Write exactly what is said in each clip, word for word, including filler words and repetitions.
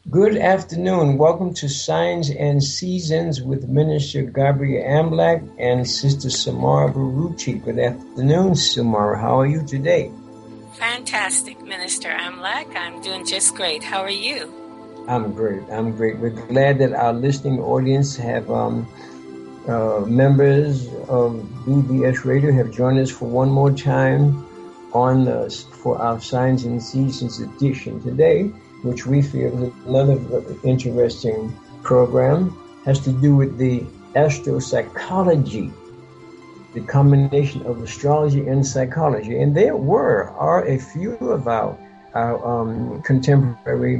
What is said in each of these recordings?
Good afternoon. Welcome to Signs and Seasons with Minister Gabriel Amlak and Sister Samara Baruchi. Good afternoon, Samara. How are you today? Fantastic, Minister Amlak. I'm doing just great. How are you? I'm great. I'm great. We're glad that our listening audience have um, uh, members of B B S Radio have joined us for one more time on the, for our Signs and Seasons edition today, which we feel is another interesting program, has to do with the astropsychology, the combination of astrology and psychology. And there were, are a few of our, our um, contemporary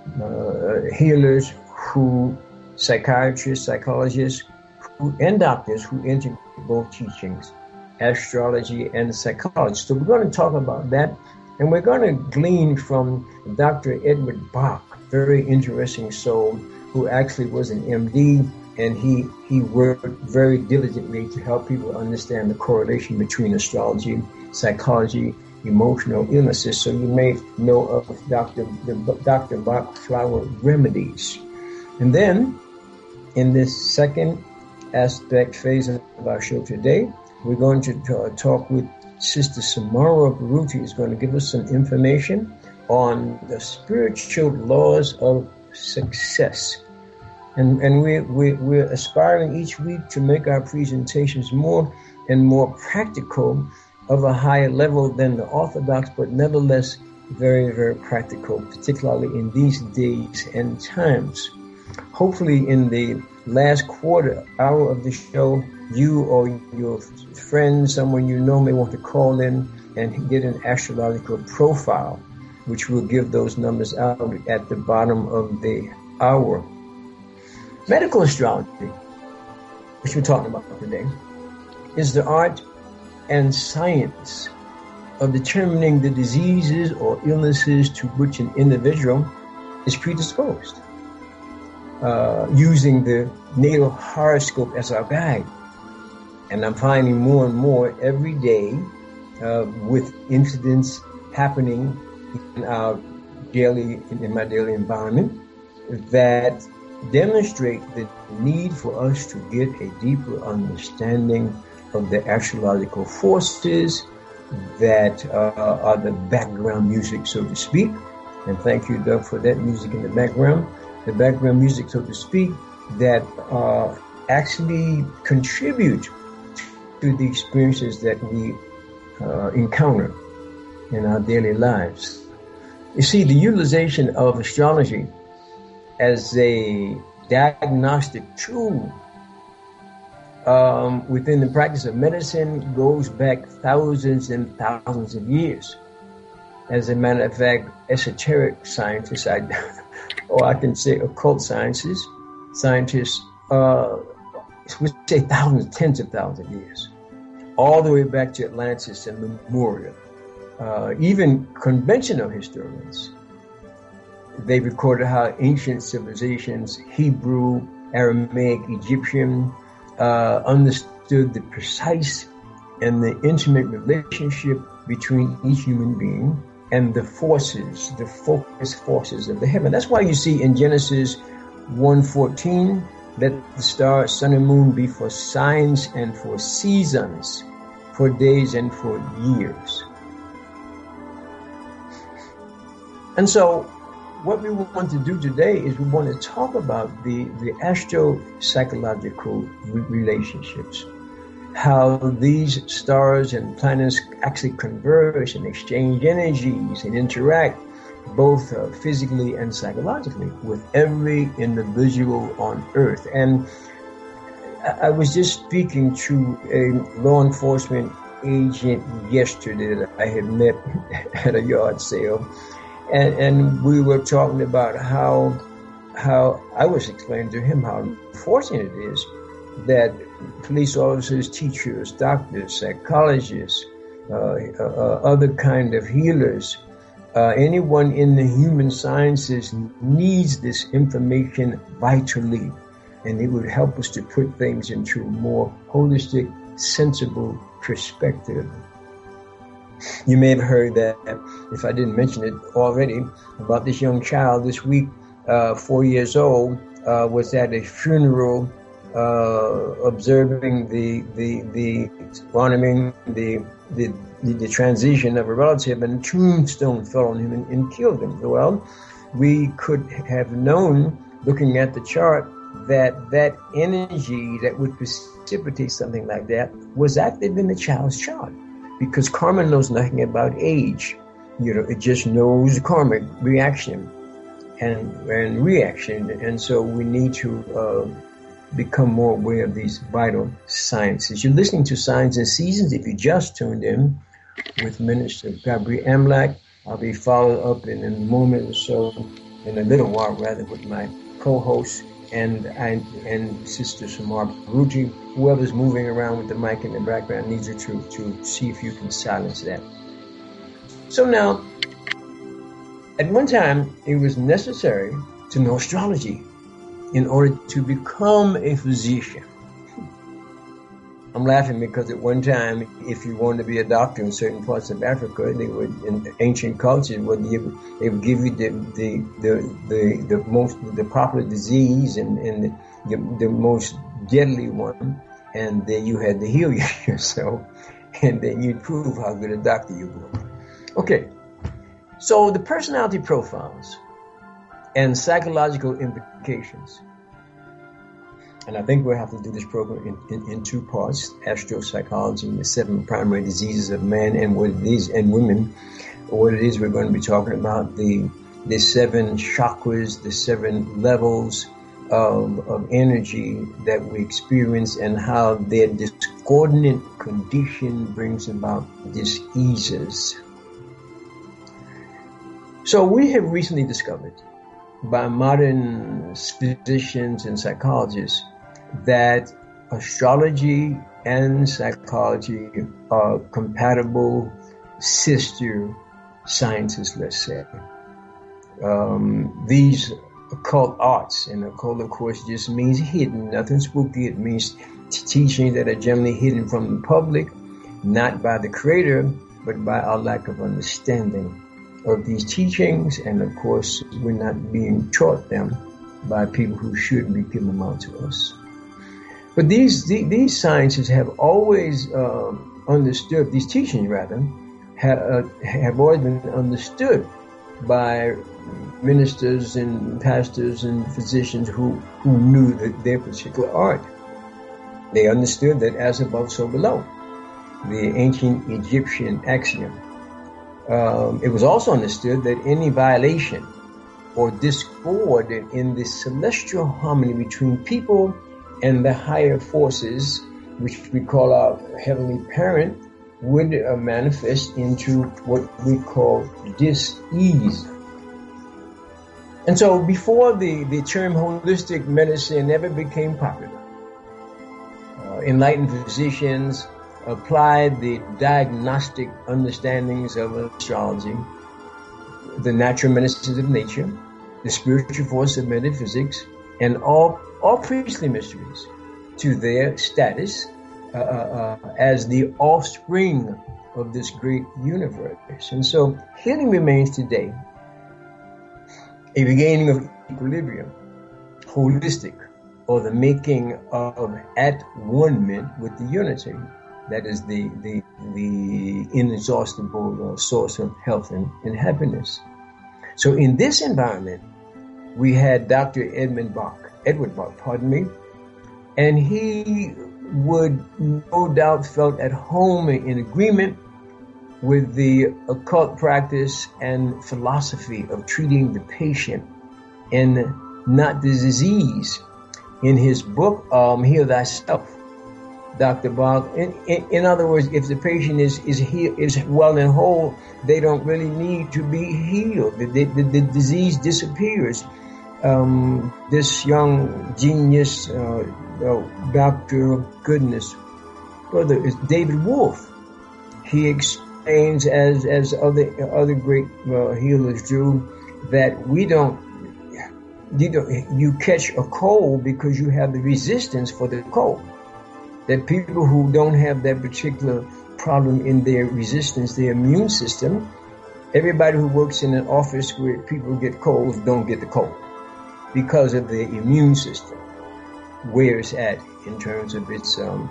uh, healers who, psychiatrists, psychologists, who, and doctors who integrate both teachings, astrology and psychology. So we're going to talk about that. And we're going to glean from Doctor Edward Bach, very interesting soul, who actually was an M D, and he, he worked very diligently to help people understand the correlation between astrology, psychology, emotional illnesses. So you may know of Doctor the Doctor Bach flower remedies. And then, in this second aspect phase of our show today, we're going to t- talk with Sister Samara Baruchi is going to give us some information on the spiritual laws of success. And, and we, we, we're aspiring each week to make our presentations more and more practical, of a higher level than the orthodox, but nevertheless very, very practical, particularly in these days and times. Hopefully in the last quarter hour of the show, you or your friend, someone you know, may want to call in and get an astrological profile, which will give those numbers out at the bottom of the hour. Medical astrology, which we're talking about today, is the art and science of determining the diseases or illnesses to which an individual is predisposed, uh, using the natal horoscope as our guide. And I'm finding more and more every day uh, with incidents happening in our daily, in my daily environment, that demonstrate the need for us to get a deeper understanding of the astrological forces that uh, are the background music, so to speak. And thank you, Doug, for that music in the background. The background music, so to speak, that uh, actually contribute to the experiences that we uh, encounter in our daily lives. You see, the utilization of astrology as a diagnostic tool um, within the practice of medicine goes back thousands and thousands of years. As a matter of fact, esoteric scientists, I, or I can say occult sciences, scientists, uh, we say thousands, tens of thousands of years, all the way back to Atlantis and Lemuria. Uh, even conventional historians, they recorded how ancient civilizations, Hebrew, Aramaic, Egyptian, uh, understood the precise and the intimate relationship between each human being and the forces, the focused forces of the heaven. That's why you see in Genesis one fourteen, let the stars, sun and moon be for signs and for seasons, for days and for years. And so what we want to do today is we want to talk about the, the astro-psychological re- relationships, how these stars and planets actually converge and exchange energies and interact both uh, physically and psychologically with every individual on Earth. And I was just speaking to a law enforcement agent yesterday that I had met at a yard sale, and, and we were talking about how how I was explaining to him how unfortunate it is that police officers, teachers, doctors, psychologists, uh, uh, other kind of healers, Uh, anyone in the human sciences needs this information vitally, and it would help us to put things into a more holistic, sensible perspective. You may have heard that, if I didn't mention it already, about this young child this week uh, four years old, uh, was at a funeral, uh, observing the the the honoring the the the transition of a relative, and a tombstone fell on him and, and killed him. Well, we could have known, looking at the chart, that that energy that would precipitate something like that was active in the child's chart, because karma knows nothing about age. You know, it just knows karmic reaction and and reaction, and so we need to uh, become more aware of these vital sciences. You're listening to Signs and Seasons. If you just tuned in with Minister Gabriel Amlak, I'll be followed up in a moment or so, in a little while rather, with my co-host and and, and Sister Samar Baruti. Whoever's moving around with the mic in the background needs you to, to see if you can silence that. So now, at one time, it was necessary to know astrology in order to become a physician. I'm laughing because at one time, if you wanted to be a doctor in certain parts of Africa, they would, in ancient cultures, would they would give you the the the the, the most the popular disease and, and the, the the most deadly one, and then you had to heal yourself, and then you'd prove how good a doctor you were. Okay, so the personality profiles and psychological implications. And I think we'll have to do this program in, in, in two parts: astropsychology and the seven primary diseases of man, and what it is, and women, what it is we're going to be talking about, the the seven chakras, the seven levels of, of energy that we experience, and how their discordant condition brings about diseases. So we have recently discovered, by modern physicians and psychologists, that astrology and psychology are compatible sister sciences, let's say. Um, these occult arts, and occult, of course, just means hidden, nothing spooky. It means t- teachings that are generally hidden from the public, not by the creator, but by our lack of understanding of these teachings. And of course, we're not being taught them by people who should be giving them out to us. But these the, these sciences have always uh, understood, these teachings rather, have, uh, have always been understood by ministers and pastors and physicians who, who knew that their particular art. They understood that as above, so below, the ancient Egyptian axiom. Um, it was also understood that any violation or discord in the celestial harmony between people and the higher forces, which we call our heavenly parent, would uh, manifest into what we call dis-ease. And so before the, the term holistic medicine ever became popular, uh, enlightened physicians applied the diagnostic understandings of astrology, the natural medicines of nature, the spiritual force of metaphysics, and all, all priestly mysteries to their status uh, uh, as the offspring of this great universe. And so healing remains today a regaining of equilibrium, holistic, or the making of at one-ment with the unity. That is the the the inexhaustible uh, source of health and, and happiness. So in this environment, we had Doctor Edmund Bach, Edward Bach, pardon me, and he would no doubt felt at home in agreement with the occult practice and philosophy of treating the patient and not the disease. In his book, um, Heal Thyself, Doctor Bach, in, in, in other words, if the patient is is he, is well and whole, they don't really need to be healed. The, the, the, the disease disappears. Um, this young genius, uh, uh, Doctor Goodness, brother, is David Wolf. He explains, as as other other great uh, healers do, that we don't you don't you catch a cold because you have the resistance for the cold. That people who don't have that particular problem in their resistance, their immune system, everybody who works in an office where people get colds don't get the cold. because of the immune system, where it's at in terms of its um,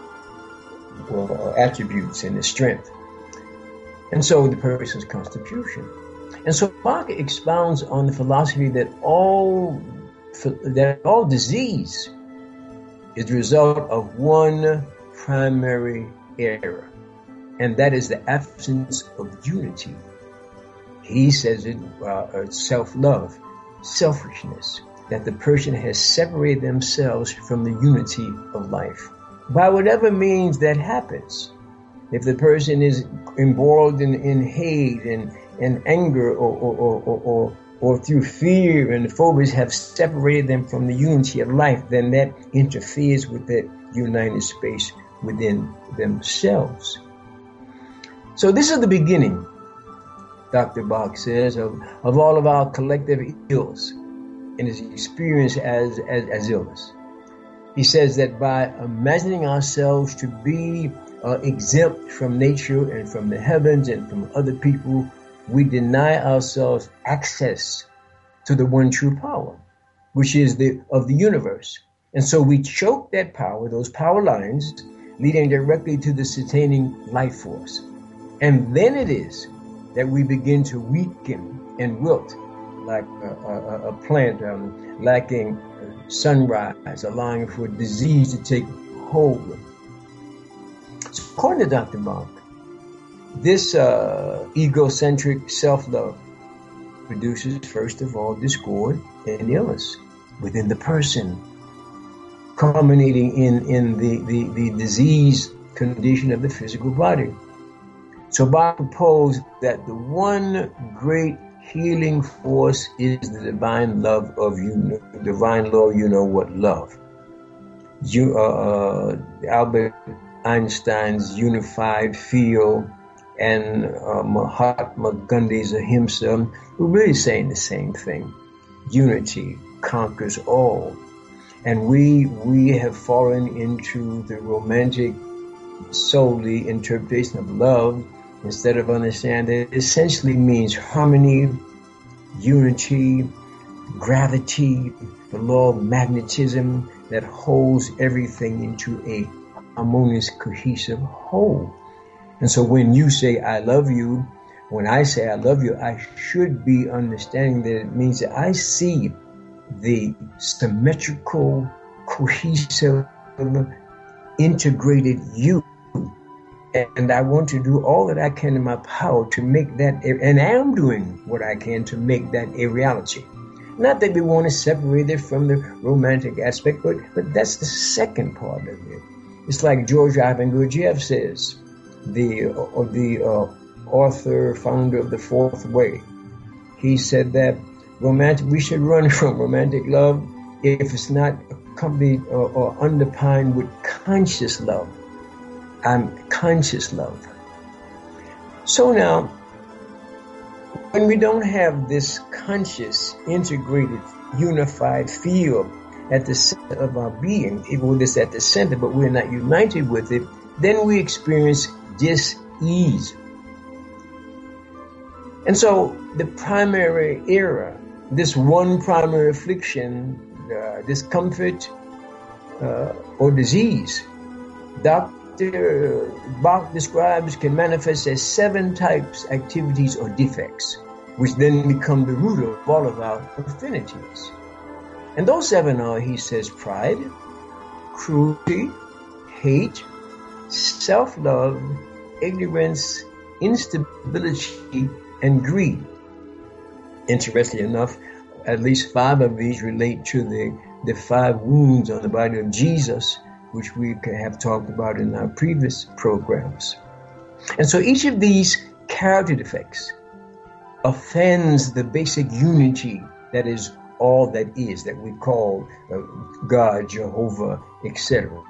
well, attributes and its strength. And so the person's constitution. And so Bach expounds on the philosophy that all that all disease is the result of one primary error, and that is the absence of unity. He says it, uh, self-love, selfishness, that the person has separated themselves from the unity of life. By whatever means that happens, if the person is embroiled in, in hate and, and anger or, or, or, or, or, or through fear and phobias have separated them from the unity of life, then that interferes with that united space within themselves. So this is the beginning, Doctor Bach says, of, of all of our collective ills and his experience as, as, as illness. He says that by imagining ourselves to be uh, exempt from nature and from the heavens and from other people, we deny ourselves access to the one true power, which is the of the universe. And so we choke that power, those power lines, leading directly to the sustaining life force. And then it is that we begin to weaken and wilt like a, a, a plant um, lacking sunrise, allowing for disease to take hold. So according to Doctor Bach, this uh, egocentric self-love produces, first of all, discord and illness within the person, culminating in, in the, the, the disease condition of the physical body. So Bach proposed that the one great healing force is the divine love of you, divine love, you know what love. You, uh, Albert Einstein's unified field and uh, Mahatma Gandhi's ahimsa were really saying the same thing. Unity conquers all. And we, we have fallen into the romantic, solely interpretation of love, instead of understanding that it essentially means harmony, unity, gravity, the law of magnetism that holds everything into a harmonious, cohesive whole. And so when you say, I love you, when I say I love you, I should be understanding that it means that I see the symmetrical, cohesive, integrated you. And I want to do all that I can in my power to make that, and I am doing what I can to make that a reality. Not that we want to separate it from the romantic aspect, but, but that's the second part of it. It's like George Ivan Gurdjieff says, the, uh, the uh, author, founder of the Fourth Way. He said that romantic, we should run from romantic love if it's not accompanied or, or underpinned with conscious love. I'm conscious love. So now, when we don't have this conscious, integrated, unified field at the center of our being, even this at the center, but we're not united with it, then we experience dis-ease. And so the primary error, this one primary affliction, uh, discomfort, uh, or disease, Doctor Bach describes can manifest as seven types, activities, or defects, which then become the root of all of our affinities. And those seven are, he says, pride, cruelty, hate, self-love, ignorance, instability, and greed. Interestingly enough, at least five of these relate to the, the five wounds on the body of Jesus, which we have talked about in our previous programs. And so each of these character defects offends the basic unity that is all that is, that we call uh, God, Jehovah, et cetera.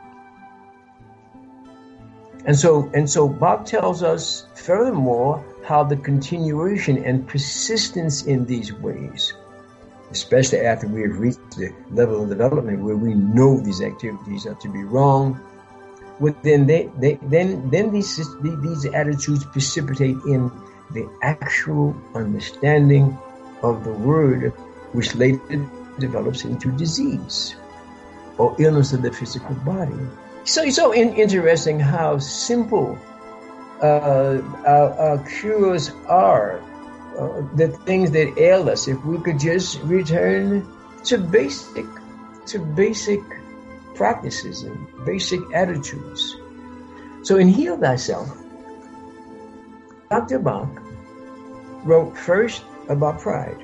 And so, and so Bach tells us furthermore how the continuation and persistence in these ways, especially after we have reached the level of development where we know these activities are to be wrong, well, then they, they then then these these attitudes precipitate in the actual understanding of the word which later develops into disease or illness of the physical body. So it's so in, interesting how simple uh, our, our cures are, uh, the things that ail us. If we could just return to basic, to basic practices and basic attitudes. So in Heal Thyself, Doctor Bach wrote first about pride.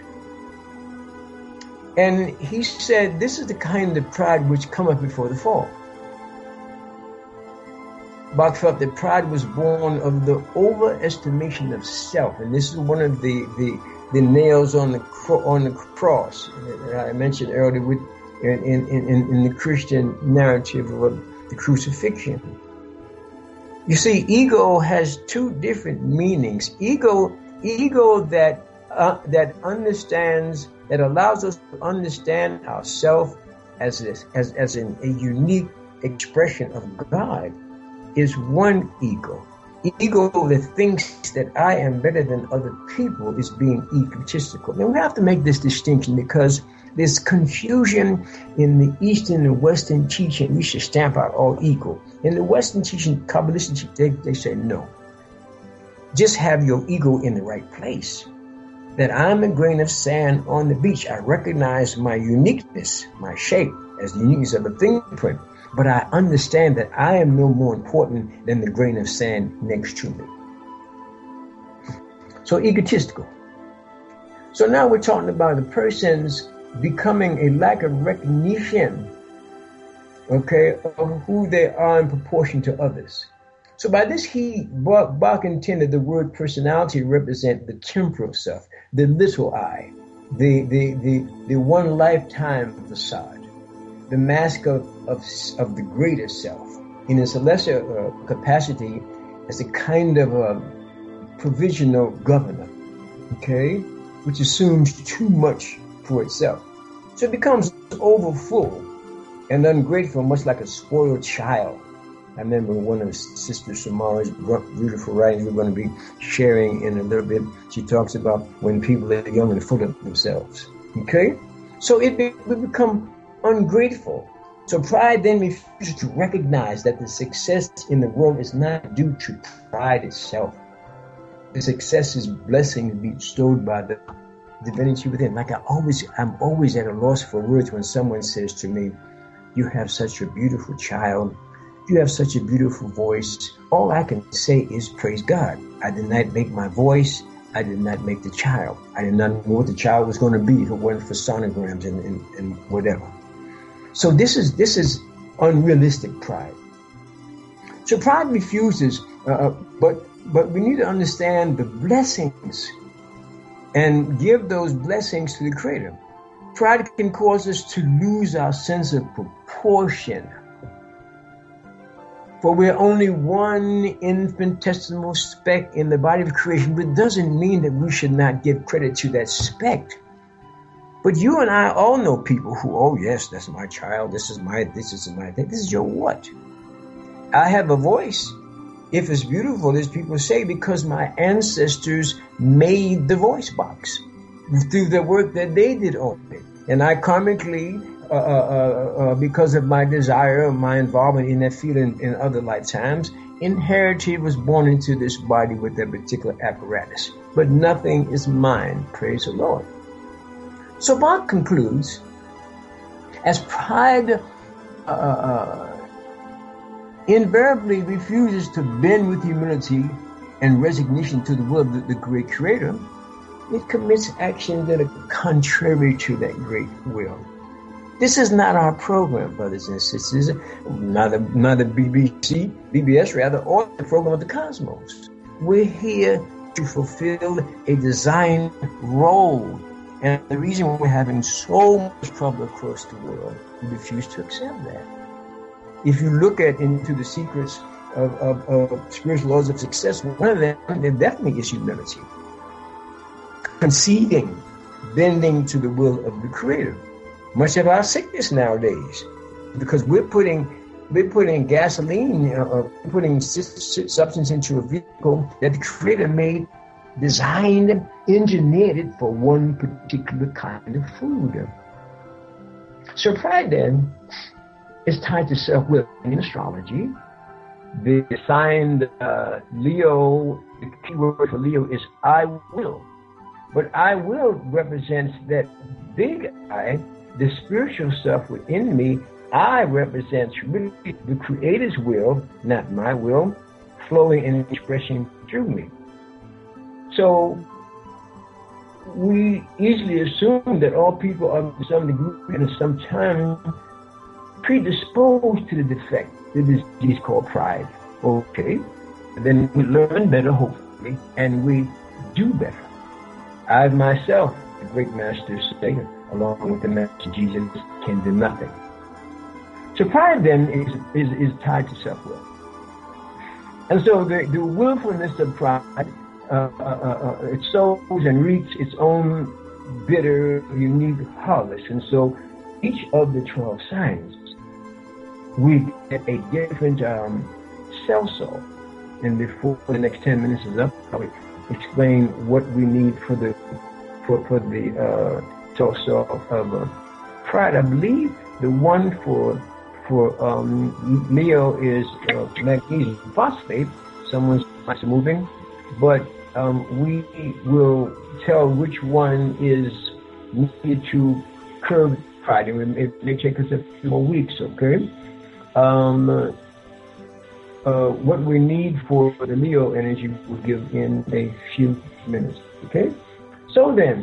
And he said, this is the kind of pride which cometh before the fall. Bach felt that pride was born of the overestimation of self. And this is one of the, the, the nails on the cro- on the cross that I mentioned earlier with, in, in, in, in the Christian narrative of the crucifixion. You see, ego has two different meanings. Ego, ego that uh, that understands, that allows us to understand ourselves as this, as as in a unique expression of God, is one ego. Ego that thinks that I am better than other people is being egotistical. Now we have to make this distinction because there's confusion in the Eastern and Western teaching. We should stamp out all ego. In the Western teaching, Kabbalistic, they, they say no. Just have your ego in the right place. That I'm a grain of sand on the beach. I recognize my uniqueness, my shape, as the uniqueness of a fingerprint. But I understand that I am no more important than the grain of sand next to me. So egotistical. So now we're talking about the person's becoming a lack of recognition, okay, of who they are in proportion to others. So by this, he, Bach intended the word personality represent the temporal self, the little I, the, the, the, the one lifetime facade, the mask of, of, of the greater self in its lesser uh, capacity as a kind of a provisional governor, okay, which assumes too much for itself. So it becomes overfull and ungrateful, much like a spoiled child. I remember one of Sister Samara's beautiful writings we're going to be sharing in a little bit. She talks about when people are young and full of themselves. Okay? So it be, we become ungrateful. So pride then refuses to recognize that the success in the world is not due to pride itself. The success is blessings bestowed by the divinity within. Like I always, I'm always at a loss for words when someone says to me, "You have such a beautiful child. You have such a beautiful voice." All I can say is praise God. I did not make my voice. I did not make the child. I did not know what the child was going to be if it wasn't for sonograms and, and, and whatever. So this is this is unrealistic pride. So pride refuses, uh, but but we need to understand the blessings and give those blessings to the Creator. Pride can cause us to lose our sense of proportion. For we're only one infinitesimal speck in the body of creation, but it doesn't mean that we should not give credit to that speck. But you and I all know people who, oh yes, that's my child, this is my, this is my thing. This is your what? I have a voice. If it's beautiful, as people say, because my ancestors made the voice box through the work that they did on it. And I karmically, uh, uh, uh, because of my desire, my involvement in that field in, in other lifetimes, inherited, was born into this body with that particular apparatus. But nothing is mine, praise the Lord. So Bach concludes, as pride uh, uh, invariably refuses to bend with humility and resignation to the will of the, the great Creator, it commits actions that are contrary to that great will. This is not our program, brothers and sisters, neither, neither B B C, B B S rather, or the program of the cosmos. We're here to fulfill a designed role. And the reason we're having so much trouble across the world, we refuse to accept that. If you look at into the secrets of, of, of spiritual laws of success, one of them, there definitely is humility. Conceding, bending to the will of the Creator. Much of our sickness nowadays, because we're putting we're putting gasoline, uh, putting substance into a vehicle that the Creator made designed, engineered it for one particular kind of food. So pride then is tied to self-will. In astrology, the sign uh, Leo, the key word for Leo is I will. But I will represents that big I, the spiritual self within me. I represents really the Creator's will, not my will, flowing and expressing through me. So we easily assume that all people are to some degree and some time predisposed to the defect, the disease called pride. Okay, and then we learn better, hopefully, and we do better. I myself, the great master say, along with the master Jesus, can do nothing. So pride then is, is, is tied to self-will. And so the, the willfulness of pride, uh, uh, uh, it sows and reaps its own bitter, unique harvest. And so each of the twelve signs, we get a different um, cell soul. And before the next ten minutes is up, I will explain what we need for the for, for the uh, cell soul of uh, pride. I believe the one for for um, Leo is uh, magnesium phosphate. Someone's moving, but um, we will tell which one is needed to curb pride. It may take us a few more weeks, okay? Um, uh, what we need for the Leo energy we'll give in a few minutes, okay? So then,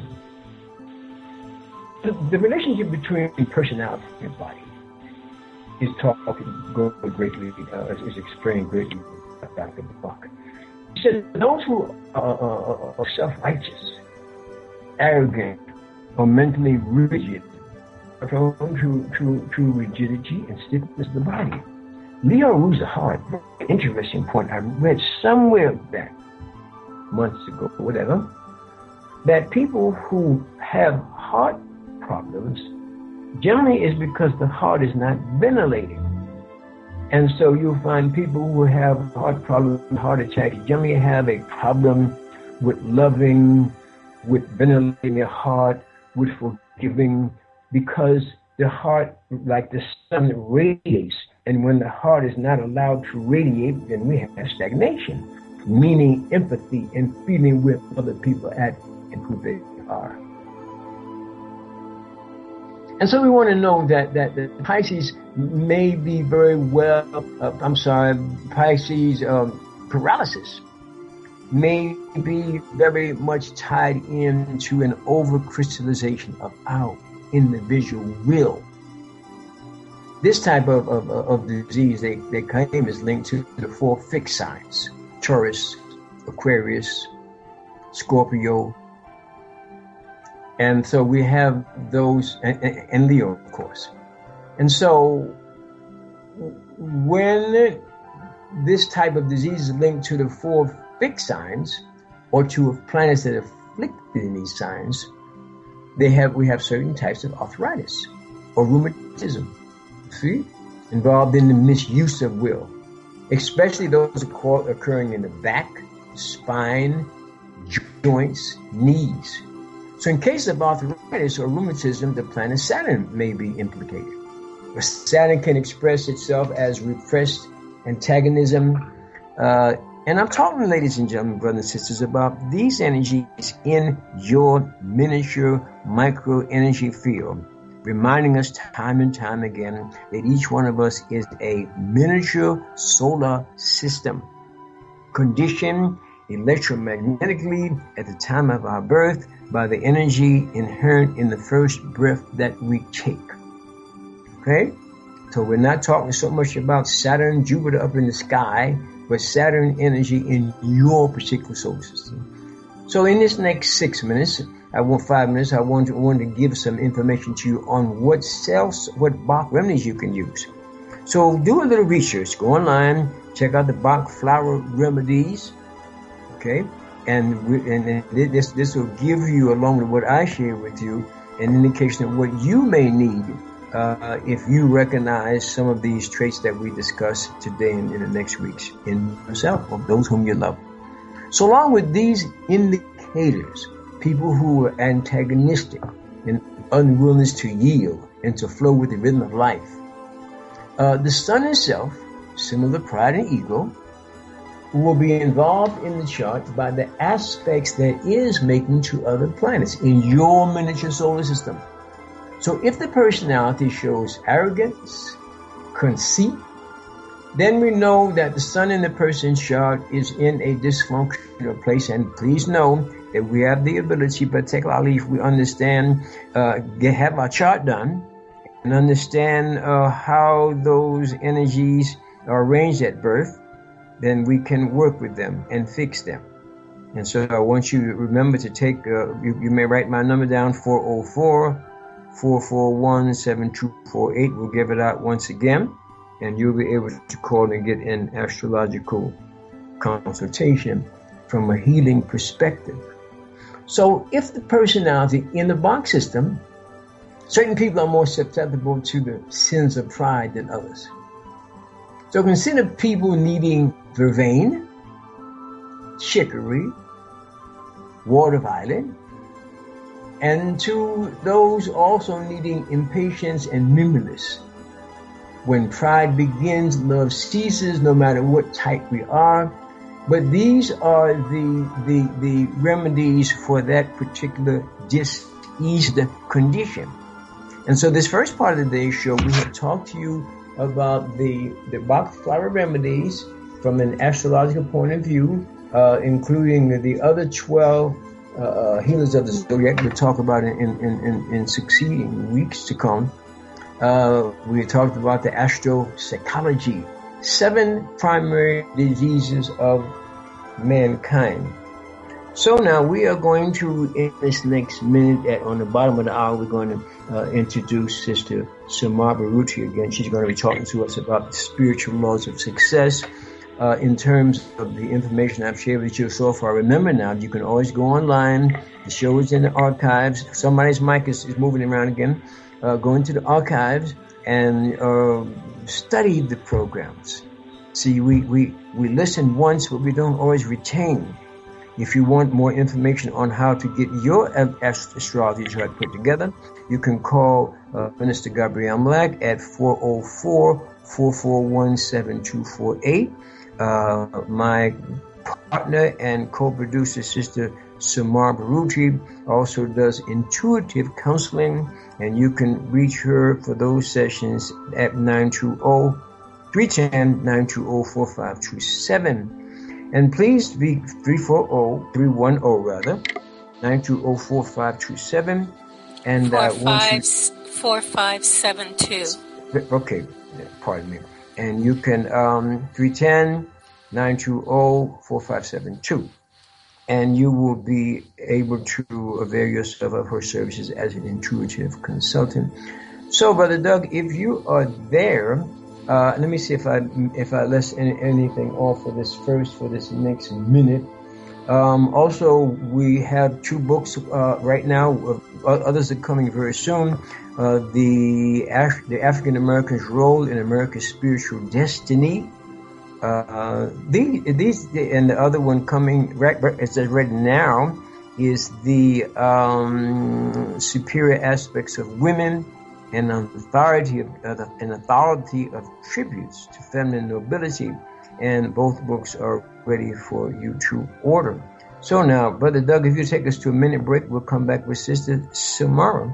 the, the relationship between personality and body is taught greatly, uh, is explained greatly back in the book. He said, those who are, are, are self-righteous, arrogant, or mentally rigid are prone to, to, to rigidity and stiffness of the body. Leo rules the heart. Very interesting point. I read somewhere back, months ago, whatever, that people who have heart problems generally is because the heart is not ventilating. And so you'll find people who have heart problems, heart attacks, generally have a problem with loving, with ventilating their heart, with forgiving, because the heart, like the sun, radiates. And when the heart is not allowed to radiate, then we have stagnation, meaning empathy and feeling where other people at and who they are. And so we want to know that, that the Pisces may be very well, uh, I'm sorry, Pisces um, paralysis may be very much tied into an over-crystallization of our individual will. This type of, of, of disease, they, they claim, is linked to the four fixed signs: Taurus, Aquarius, Scorpio. And so we have those, and, and Leo, of course. And so when this type of disease is linked to the four fixed signs, or to planets that are afflicted in these signs, they have we have certain types of arthritis or rheumatism, see, involved in the misuse of will, especially those occurring in the back, spine, joints, knees. So in case of arthritis or rheumatism, the planet Saturn may be implicated. But Saturn can express itself as repressed antagonism. Uh, and I'm talking, ladies and gentlemen, brothers and sisters, about these energies in your miniature micro energy field, reminding us time and time again that each one of us is a miniature solar system, conditioned electromagnetically at the time of our birth by the energy inherent in the first breath that we take. Okay? So we're not talking so much about Saturn, Jupiter up in the sky, but Saturn energy in your particular solar system. So in this next six minutes, I want five minutes, I want to, want to give some information to you on what cells, what Bach remedies you can use. So do a little research. Go online, check out the Bach flower remedies. Okay? And, we, and this this will give you, along with what I share with you, an indication of what you may need uh, if you recognize some of these traits that we discuss today and in the next weeks in yourself or those whom you love. So along with these indicators, people who are antagonistic and unwillingness to yield and to flow with the rhythm of life, uh, the sun itself, similar to pride and ego, will be involved in the chart by the aspects that is making to other planets in your miniature solar system. So if the personality shows arrogance, conceit, then we know that the sun in the person's chart is in a dysfunctional place. And please know that we have the ability, particularly if we understand, uh, get, have our chart done and understand uh, how those energies are arranged at birth, then we can work with them and fix them. And so I want you to remember to take, uh, you, you may write my number down, four oh four, four four one, seven two four eight. We'll give it out once again, and you'll be able to call and get an astrological consultation from a healing perspective. So if the personality in the box system, certain people are more susceptible to the sins of pride than others. So consider people needing vervain, chicory, water violet, and to those also needing impatience and nimbleness. When pride begins, love ceases, no matter what type we are. But these are the the the remedies for that particular diseased condition. And so this first part of the day's show, we have talked to you about the, the Bach flower remedies from an astrological point of view, uh, including the, the other twelve uh, healers of the zodiac we'll talk about in, in, in, in succeeding weeks to come. Uh, we talked about the astropsychology, seven primary diseases of mankind. So now we are going to, in this next minute, at, on the bottom of the hour, we're going to uh, introduce Sister Samar Baruti again. She's going to be talking to us about the spiritual laws of success uh, in terms of the information I've shared with you so far. Remember now, you can always go online. The show is in the archives. Somebody's mic is, is moving around again. Uh, go into the archives and uh, study the programs. See, we, we, we listen once, but we don't always retain. If you want more information on how to get your astrology chart put together, you can call uh, Minister Gabrielle Black at four oh four, four four one, seven two four eight. Uh, my partner and co-producer, Sister Samar Baruti, also does intuitive counseling, and you can reach her for those sessions at nine two zero, three one zero, nine two zero, four five two seven. And please be three four zero, three one zero rather, nine two zero, four five two seven. And uh, four five seven two. Okay, pardon me. And you can, um, three one zero, nine two zero, four five seven two. And you will be able to avail yourself of her services as an intuitive consultant. So, Brother Doug, if you are there, Uh, let me see if I if I left any, anything off for this first for this next minute. Um, also, we have two books uh, right now. Uh, others are coming very soon. Uh, the Af- the African Americans' role in America's spiritual destiny. Uh, these these and the other one coming right as right now is the um, superior aspects of women. And an authority of uh, an authority of tributes to feminine nobility, and both books are ready for you to order. So now, Brother Doug, if you take us to a minute break, we'll come back with Sister Samara.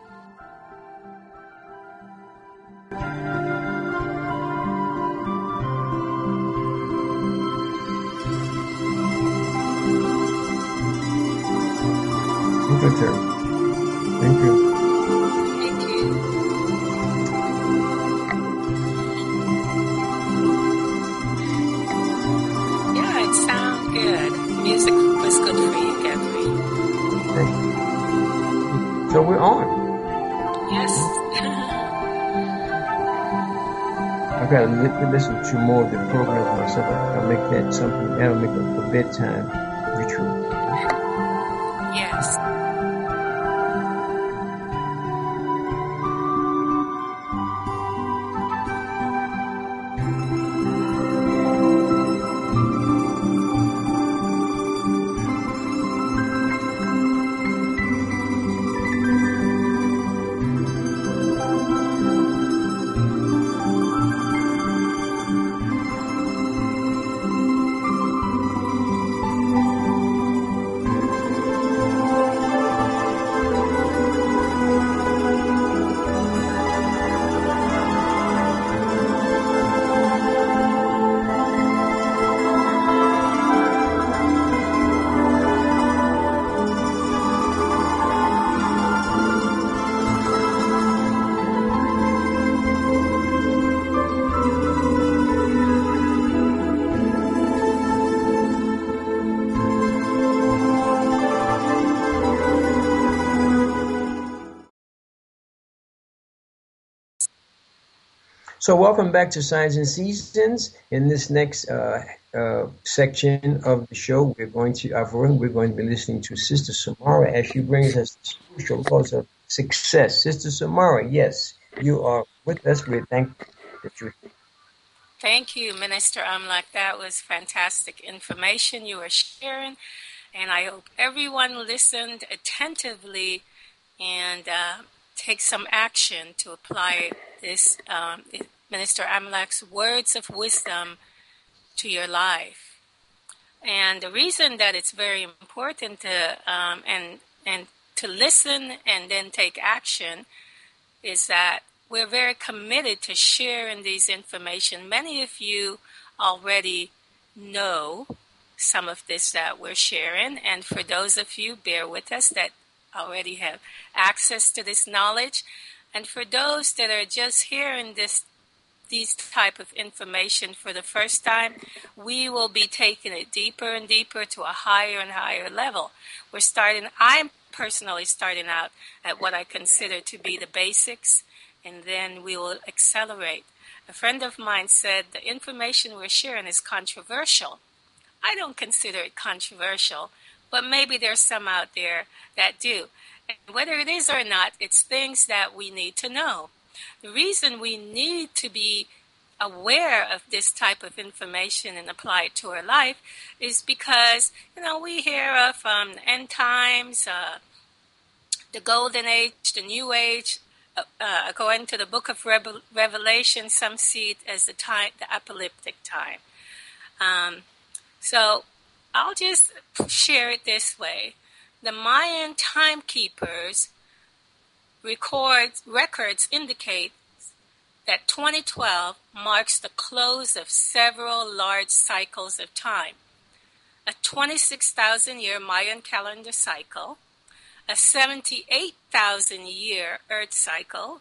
Okay, sir. Thank you. Music was good for you, Gabby. So we're on. Yes. I've got to listen to more of the programs myself. I'll make that something, that'll make a, a bedtime ritual. Yes. So welcome back to Signs and Seasons. In this next uh, uh, section of the show, we're going to, uh, we're going to be listening to Sister Samara as she brings us the spiritual laws of success. Sister Samara, yes, you are with us. We're thankful that you're here. Thank you, Minister Amlak. That was fantastic information you were sharing, and I hope everyone listened attentively and uh, take some action to apply this um, Minister Amlak's words of wisdom to your life. And the reason that it's very important to um, and and to listen and then take action is that we're very committed to sharing these information. Many of you already know some of this that we're sharing, and for those of you, bear with us, that already have access to this knowledge, and for those that are just hearing this these type of information for the first time, we will be taking it deeper and deeper to a higher and higher level. We're starting, I'm personally starting out at what I consider to be the basics, and then we will accelerate. A friend of mine said the information we're sharing is controversial. I don't consider it controversial, but maybe there's some out there that do. And whether it is or not, it's things that we need to know. The reason we need to be aware of this type of information and apply it to our life is because, you know, we hear of um, end times, uh, the golden age, the new age. Uh, uh, according to the book of Re- Revelation, some see it as the time, the apocalyptic time. Um, so I'll just share it this way. The Mayan timekeepers records, records indicate that twenty twelve marks the close of several large cycles of time. A twenty-six thousand year Mayan calendar cycle, a seventy-eight thousand year Earth cycle,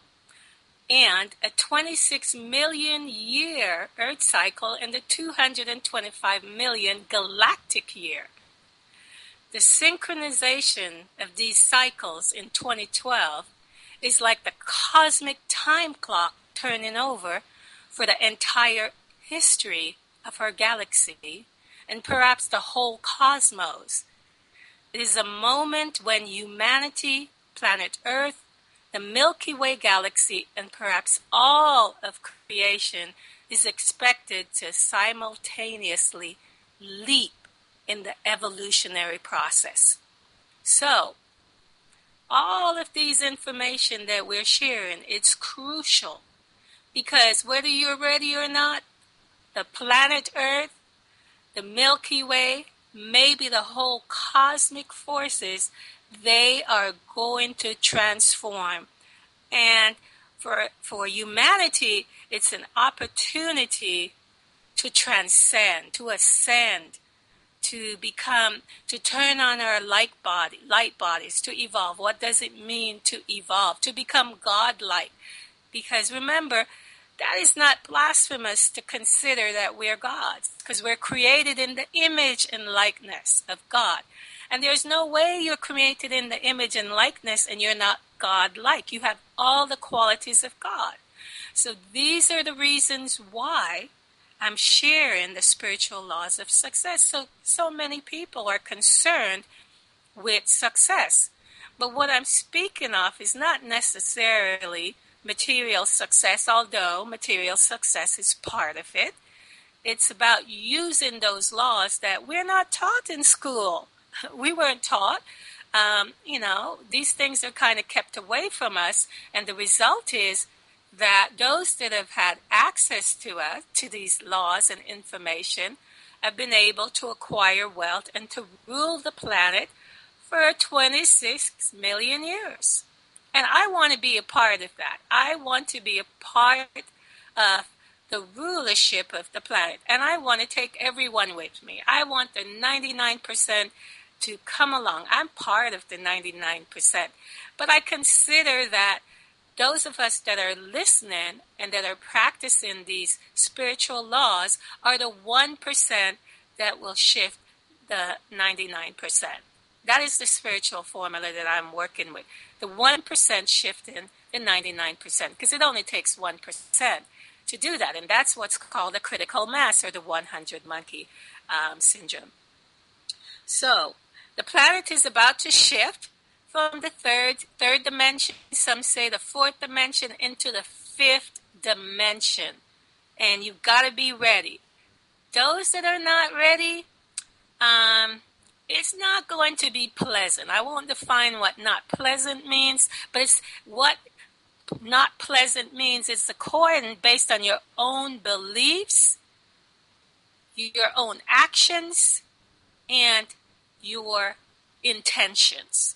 and a twenty-six million year Earth cycle and a two hundred twenty-five million galactic year. The synchronization of these cycles in twenty twelve is like the cosmic time clock turning over for the entire history of our galaxy and perhaps the whole cosmos. It is a moment when humanity, planet Earth, the Milky Way galaxy, and perhaps all of creation is expected to simultaneously leap in the evolutionary process. So, all of these information that we're sharing, it's crucial because whether you're ready or not, the planet Earth, the Milky Way, maybe the whole cosmic forces, they are going to transform. And for for humanity, it's an opportunity to transcend, to ascend, to become, to turn on our light body, light bodies, to evolve. What does it mean to evolve? To become God-like. Because remember, that is not blasphemous to consider that we're gods, because we're created in the image and likeness of God. And there's no way you're created in the image and likeness and you're not God-like. You have all the qualities of God. So these are the reasons why I'm sharing the spiritual laws of success. So, so many people are concerned with success. But what I'm speaking of is not necessarily material success, although material success is part of it. It's about using those laws that we're not taught in school. We weren't taught. Um, you know, these things are kind of kept away from us. And the result is that those that have had access to us, to these laws and information, have been able to acquire wealth and to rule the planet for twenty-six million years. And I want to be a part of that. I want to be a part of the rulership of the planet. And I want to take everyone with me. I want the ninety-nine percent to come along. I'm part of the ninety-nine percent. But I consider that those of us that are listening and that are practicing these spiritual laws are the one percent that will shift the ninety-nine percent. That is the spiritual formula that I'm working with. The one percent shifting the ninety-nine percent, because it only takes one percent. to do that. And that's what's called a critical mass, or the one hundred monkey um, syndrome. So the planet is about to shift from the third third dimension, some say the fourth dimension, into the fifth dimension. And you've got to be ready. Those that are not ready, um, it's not going to be pleasant. I won't define what not pleasant means, but it's what not pleasant means. It's according based on your own beliefs, your own actions, and your intentions.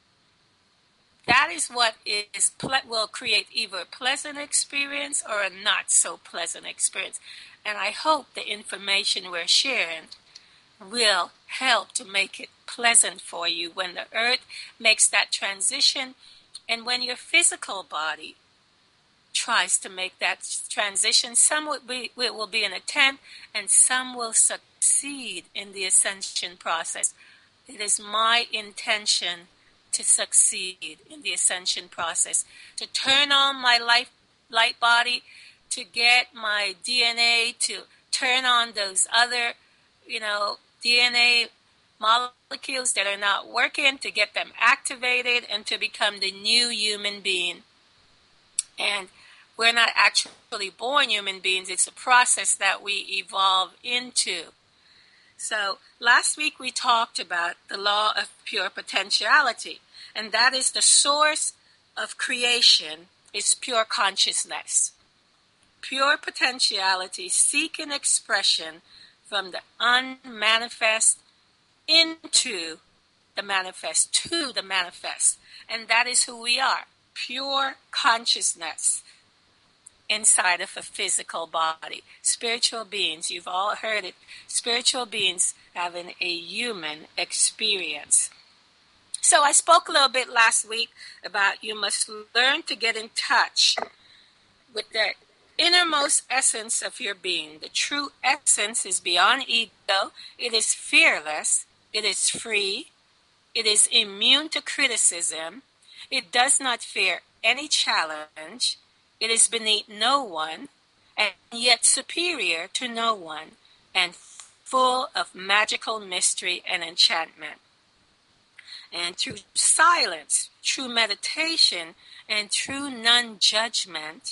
That is what is will create either a pleasant experience or a not so pleasant experience. And I hope the information we're sharing will help to make it pleasant for you when the earth makes that transition, and when your physical body tries to make that transition. Some will be, will be in a tent, and some will succeed in the ascension process. It is my intention to succeed in the ascension process, to turn on my life, light body, to get my D N A to turn on those other, you know, D N A molecules that are not working, to get them activated and to become the new human being. And we're not actually born human beings. It's a process that we evolve into. So last week we talked about the law of pure potentiality, and that is the source of creation is pure consciousness. Pure potentiality seeking expression from the unmanifest into the manifest, to the manifest. And that is who we are, pure consciousness inside of a physical body. Spiritual beings, you've all heard it, spiritual beings having a human experience. So I spoke a little bit last week about you must learn to get in touch with the innermost essence of your being. The true essence is beyond ego. It is fearless. It is free. It is immune to criticism. It does not fear any challenge. It is beneath no one, and yet superior to no one, and full of magical mystery and enchantment. And through silence, true meditation, and true non-judgment,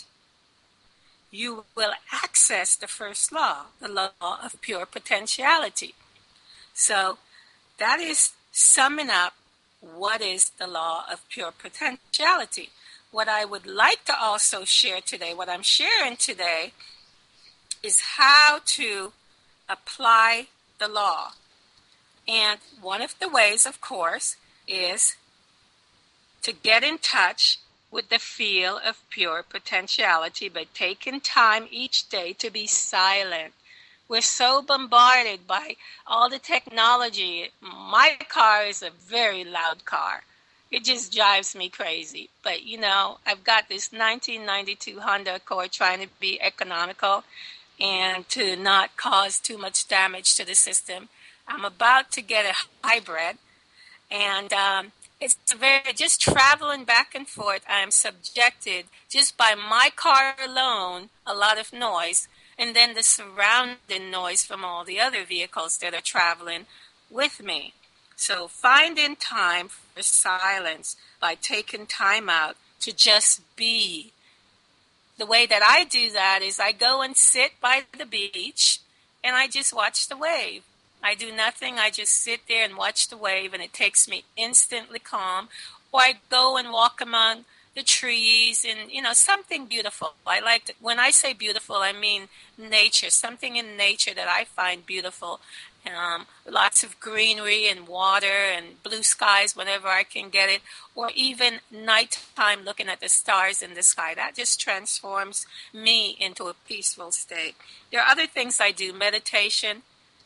you will access the first law, the law of pure potentiality. So that is summing up what is the law of pure potentiality. What I would like to also share today, what I'm sharing today, is how to apply the law. And one of the ways, of course, is to get in touch with the feel of pure potentiality by taking time each day to be silent. We're so bombarded by all the technology. My car is a very loud car. It just drives me crazy. But, you know, I've got this nineteen ninety-two Honda Accord trying to be economical and to not cause too much damage to the system. I'm about to get a hybrid, and um, it's very, just traveling back and forth, I am subjected, just by my car alone, a lot of noise, and then the surrounding noise from all the other vehicles that are traveling with me. So finding time for silence by taking time out to just be. The way that I do that is I go and sit by the beach and I just watch the wave. I do nothing. I just sit there and watch the wave, and it takes me instantly calm. Or I go and walk among the trees and, you know, something beautiful. I like to, when I say beautiful, I mean nature, something in nature that I find beautiful. Um, lots of greenery and water and blue skies whenever I can get it, or even nighttime looking at the stars in the sky. That just transforms me into a peaceful state. There are other things I do, meditation,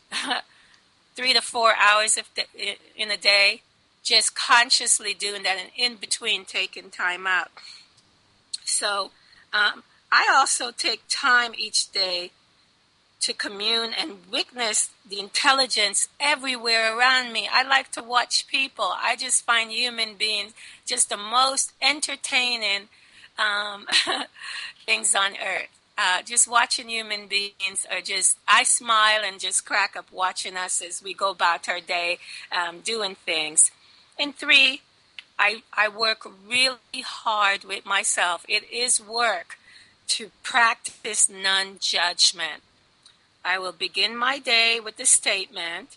three to four hours of the, in a day, just consciously doing that, and in between taking time out. So um, I also take time each day to commune and witness the intelligence everywhere around me. I like to watch people. I just find human beings just the most entertaining um, things on earth. uh, just watching human beings are just, I smile and just crack up watching us as we go about our day um, doing things. And three, I, I work really hard with myself. It is work to practice non-judgment. I will begin my day with the statement,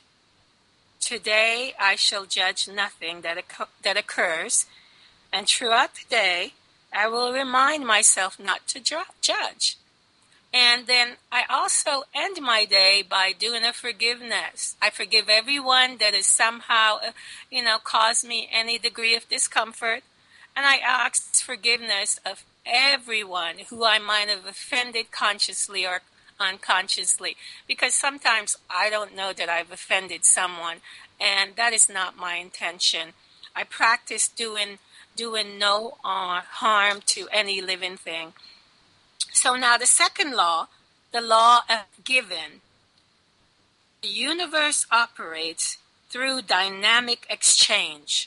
today I shall judge nothing that, occur- that occurs, and throughout the day, I will remind myself not to ju- judge. And then I also end my day by doing a forgiveness. I forgive everyone that has somehow, uh, you know, caused me any degree of discomfort. And I ask forgiveness of everyone who I might have offended consciously or unconsciously. Because sometimes I don't know that I've offended someone, and that is not my intention. I practice doing, doing no uh, harm to any living thing. So now the second law, the law of giving. The universe operates through dynamic exchange.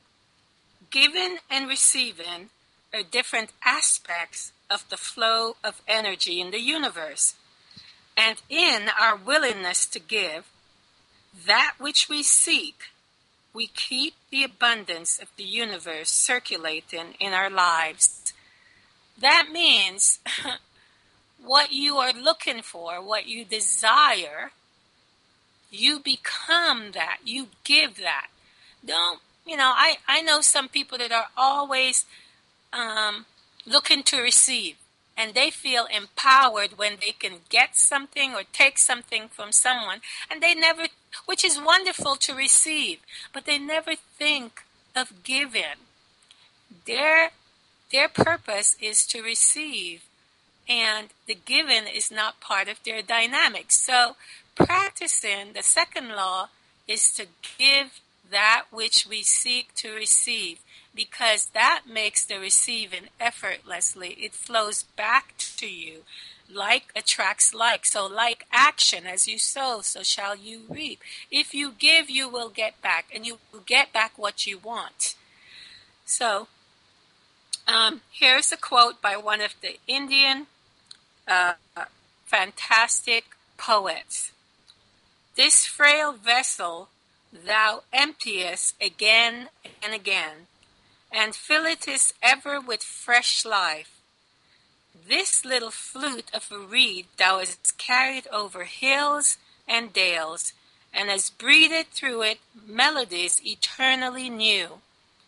Giving and receiving are different aspects of the flow of energy in the universe. And in our willingness to give, that which we seek, we keep the abundance of the universe circulating in our lives. That means what you are looking for, what you desire, you become that, you give that. Don't, you know, I, I know some people that are always um, looking to receive, and they feel empowered when they can get something or take something from someone, and they never, which is wonderful to receive, but they never think of giving. Their, their purpose is to receive, and the giving is not part of their dynamics. So practicing the second law is to give that which we seek to receive, because that makes the receiving effortlessly. It flows back to you. Like attracts like. So like action, as you sow, so shall you reap. If you give, you will get back, and you will get back what you want. So um, here's a quote by one of the Indian Uh, fantastic poets. This frail vessel thou emptiest again and again, and fillest ever with fresh life. This little flute of a reed thou hast carried over hills and dales, and hast breathed through it melodies eternally new.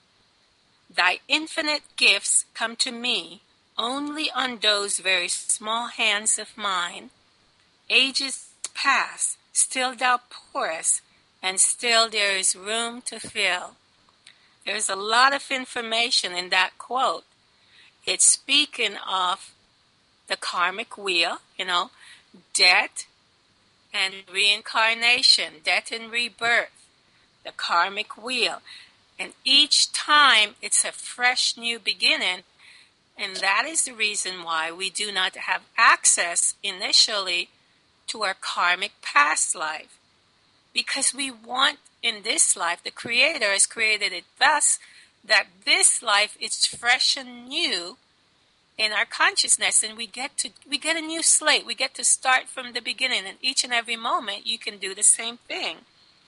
Thy infinite gifts come to me only on those very small hands of mine. Ages pass, still thou pourest, and still there is room to fill. There's a lot of information in that quote. It's speaking of the karmic wheel, you know, death and reincarnation, death and rebirth, the karmic wheel. And each time it's a fresh new beginning. And that is the reason why we do not have access initially to our karmic past life. Because we want in this life, the Creator has created it thus that this life is fresh and new in our consciousness, and we get to we get a new slate. We get to start from the beginning, and each and every moment you can do the same thing.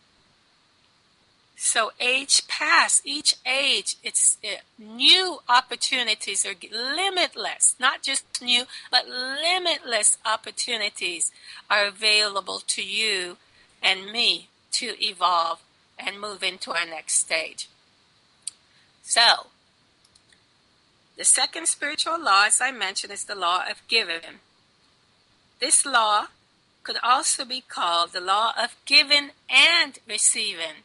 So age past, each age, it's uh, new opportunities are limitless, not just new, but limitless opportunities are available to you and me to evolve and move into our next stage. So, the second spiritual law, as I mentioned, is the law of giving. This law could also be called the law of giving and receiving,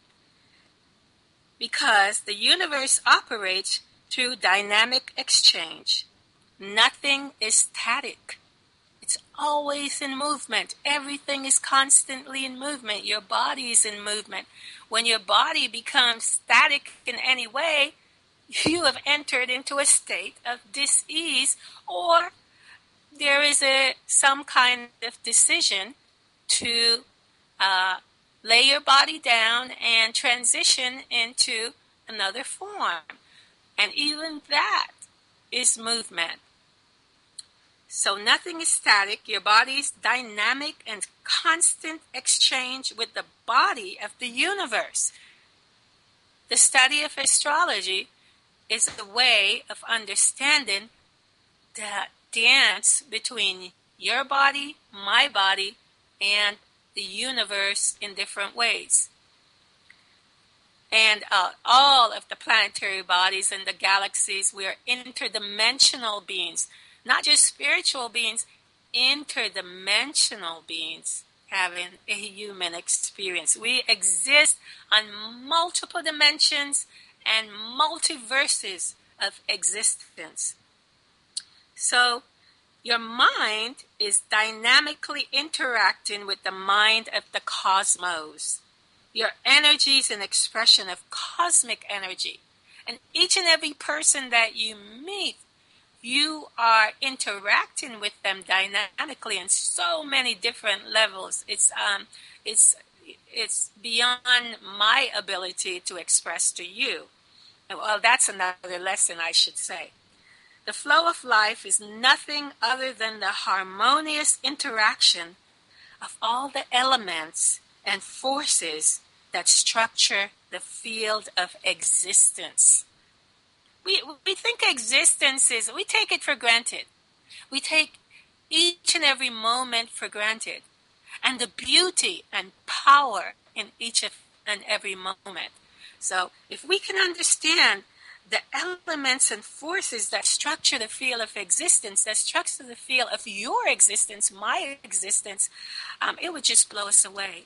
because the universe operates through dynamic exchange. Nothing is static. It's always in movement. Everything is constantly in movement. Your body is in movement. When your body becomes static in any way, you have entered into a state of dis-ease, or there is a some kind of decision to uh, lay your body down and transition into another form. And even that is movement. So nothing is static. Your body is dynamic and constant exchange with the body of the universe. The study of astrology is a way of understanding the dance between your body, my body, and the universe in different ways. And uh, all of the planetary bodies and the galaxies, we are interdimensional beings, not just spiritual beings, interdimensional beings having a human experience. We exist on multiple dimensions and multiverses of existence. So your mind is dynamically interacting with the mind of the cosmos. Your energy is an expression of cosmic energy. And each and every person that you meet, you are interacting with them dynamically in so many different levels. It's um, it's it's beyond my ability to express to you. Well, that's another lesson, I should say. The flow of life is nothing other than the harmonious interaction of all the elements and forces that structure the field of existence. We we think existence is, we take it for granted. We take each and every moment for granted. And the beauty and power in each of and every moment. So if we can understand the elements and forces that structure the field of existence, that structure the field of your existence, my existence, um, it would just blow us away.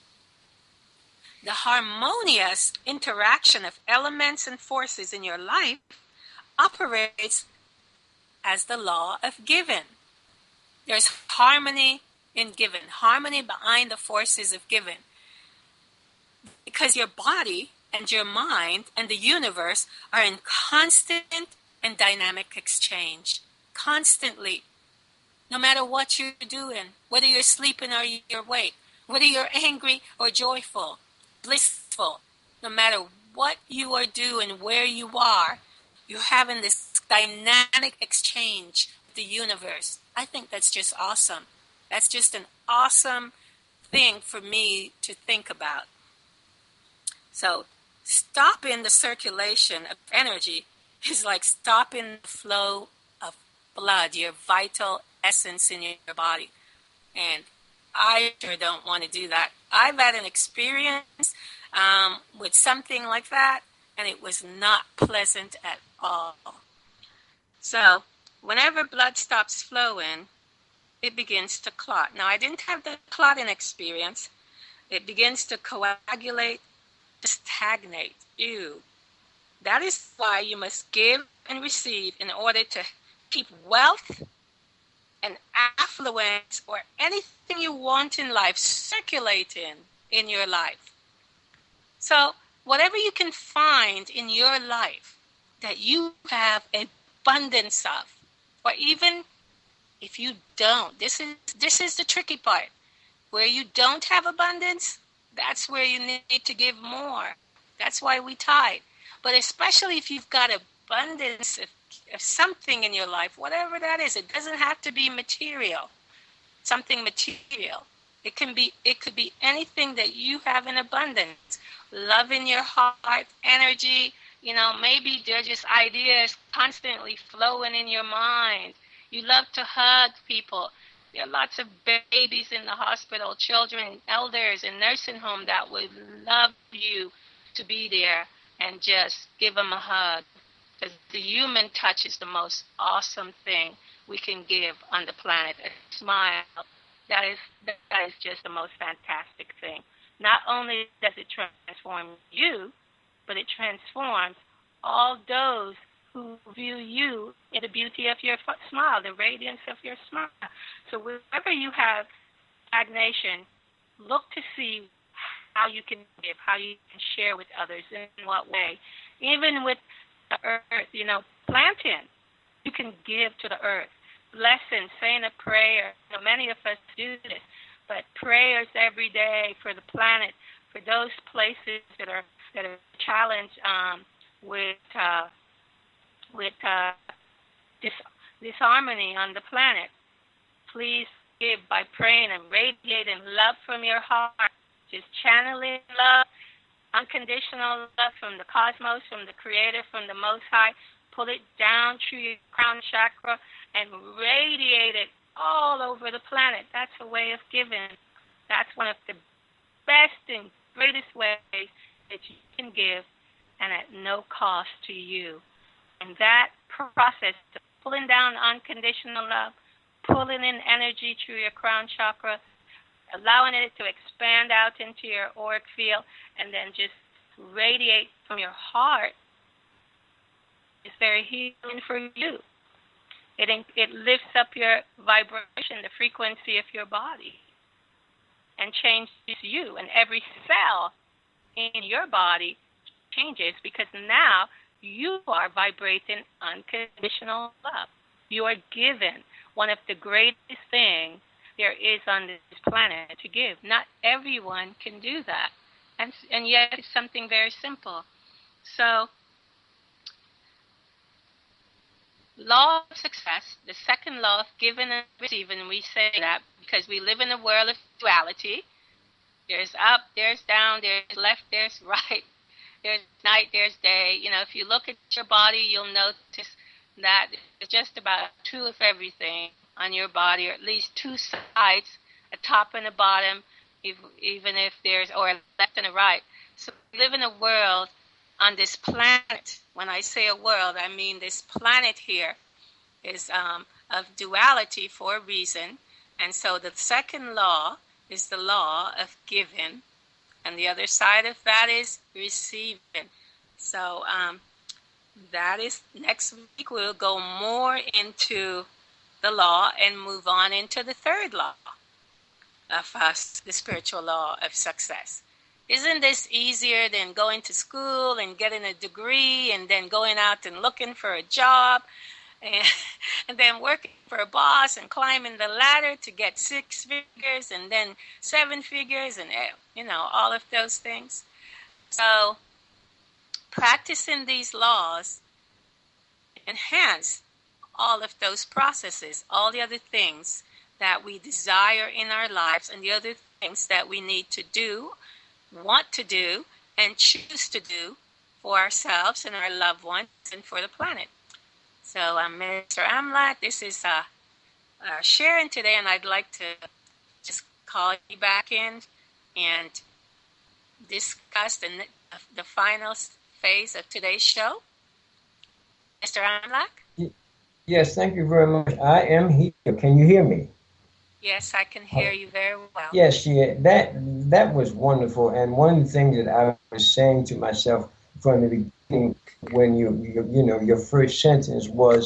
The harmonious interaction of elements and forces in your life operates as the law of giving. There's harmony in giving, harmony behind the forces of giving. Because your body and your mind and the universe are in constant and dynamic exchange. Constantly. No matter what you're doing, whether you're sleeping or you're awake, whether you're angry or joyful, blissful, no matter what you are doing, where you are, you're having this dynamic exchange with the universe. I think that's just awesome. That's just an awesome thing for me to think about. So, stopping the circulation of energy is like stopping the flow of blood, your vital essence in your body. And I sure don't want to do that. I've had an experience um, with something like that, and it was not pleasant at all. So, whenever blood stops flowing, it begins to clot. Now, I didn't have the clotting experience. It begins to coagulate, to stagnate. Ew. That is why you must give and receive in order to keep wealth and affluence or anything you want in life circulating in your life. So whatever you can find in your life that you have abundance of, or even if you don't, this is this is the tricky part. Where you don't have abundance, that's where you need to give more. That's why we tithe. But especially if you've got abundance of, of something in your life, whatever that is, it doesn't have to be material. Something material. It can be. It could be anything that you have in abundance. Love in your heart, energy. You know, maybe they're just ideas constantly flowing in your mind. You love to hug people. There are lots of babies in the hospital, children, elders in nursing home that would love you to be there and just give them a hug. Because the human touch is the most awesome thing we can give on the planet. A smile, that is, that is just the most fantastic thing. Not only does it transform you, but it transforms all those who view you in the beauty of your smile, the radiance of your smile. So wherever you have stagnation, look to see how you can give, how you can share with others, in what way. Even with the earth, you know, planting, you can give to the earth. Blessing, saying a prayer. You know, many of us do this, but prayers every day for the planet, for those places that are that are challenged um, with uh, with uh, dis- disharmony on the planet. please give by praying and radiating love from your heart. Just channeling love, unconditional love from the cosmos, from the Creator, from the Most High. Pull it down through your crown chakra and radiate it all over the planet. That's a way of giving. That's one of the best and greatest ways that you can give, and at no cost to you. And that process of pulling down unconditional love, pulling in energy through your crown chakra, allowing it to expand out into your auric field, and then just radiate from your heart, is very healing for you. It it lifts up your vibration, the frequency of your body, and changes you. And every cell in your body changes because now you are vibrating unconditional love. You are given one of the greatest things there is on this planet to give. Not everyone can do that. And, and yet it's something very simple. So, law of success, the second law of giving and receiving, we say that because we live in a world of duality. There's up, there's down, there's left, there's right, there's night, there's day. You know, if you look at your body, you'll notice that there's just about two of everything on your body, or at least two sides, a top and a bottom, if, even if there's, or a left and a right. So we live in a world on this planet. When I say a world, I mean this planet here is um, of duality for a reason. And so the second law is the law of giving, and the other side of that is receiving. So um, that is, next week we'll go more into the law and move on into the third law of us, the spiritual law of success. Isn't this easier than going to school and getting a degree and then going out and looking for a job and, and then working for a boss and climbing the ladder to get six figures and then seven figures and, you know, all of those things? So practicing these laws enhance all of those processes, all the other things that we desire in our lives and the other things that we need to do, want to do, and choose to do for ourselves and our loved ones and for the planet. So I'm Mister Amlak. This is uh, uh, Sharon today, and I'd like to just call you back in and discuss the, the final phase of today's show. Mister Amlak? Yes, thank you very much. I am here. Can you hear me? Yes, I can hear you very well. Yes, yeah, that that was wonderful. And one thing that I was saying to myself from the beginning, when you you, you know your first sentence was,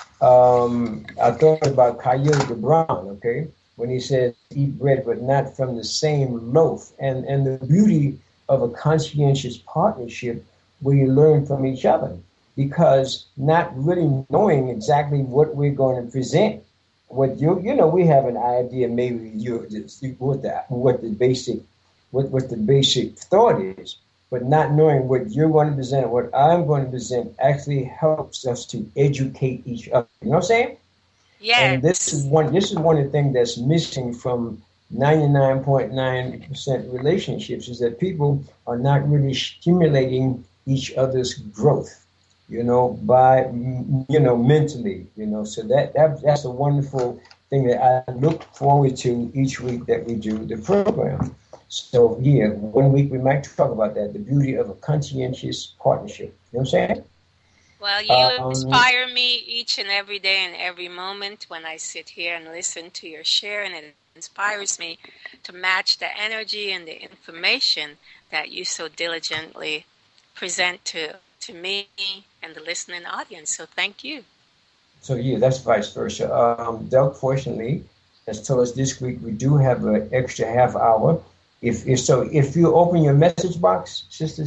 um, I thought about Khalil Gibran, okay, when he said, "Eat bread, but not from the same loaf," and and the beauty of a conscientious partnership where you learn from each other, because not really knowing exactly what we're going to present. What you you know, we have an idea maybe you what the what the basic what what the basic thought is, but not knowing what you're going to present and what I'm going to present actually helps us to educate each other. You know what I'm saying? Yes. And this is one this is one of the things that's missing from ninety-nine point nine percent relationships, is that people are not really stimulating each other's growth, you know, by, you know, mentally, you know. So that, that that's a wonderful thing that I look forward to each week that we do the program. So, yeah, one week we might talk about that, the beauty of a conscientious partnership. You know what I'm saying? Well, you um, inspire me each and every day and every moment when I sit here and listen to your share, and it inspires me to match the energy and the information that you so diligently present to to me and the listening audience. So thank you. So yeah, that's vice versa. Um, Doug, fortunately, has told us this week we do have an extra half hour. If, if so, if you open your message box, Sister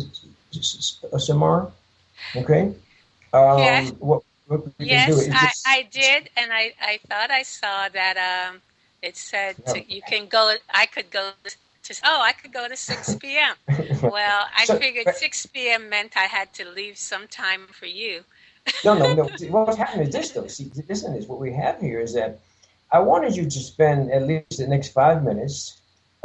Samara, okay? Um, yes, what, what we yes can do is I, just, I did, and I, I thought I saw that um, it said to, you can go, I could go to, oh, I could go to six p.m. Well, I so, figured six p.m. meant I had to leave some time for you. no, no, no. What's happening is this, though. See, listen, is what we have here is that I wanted you to spend at least the next five minutes,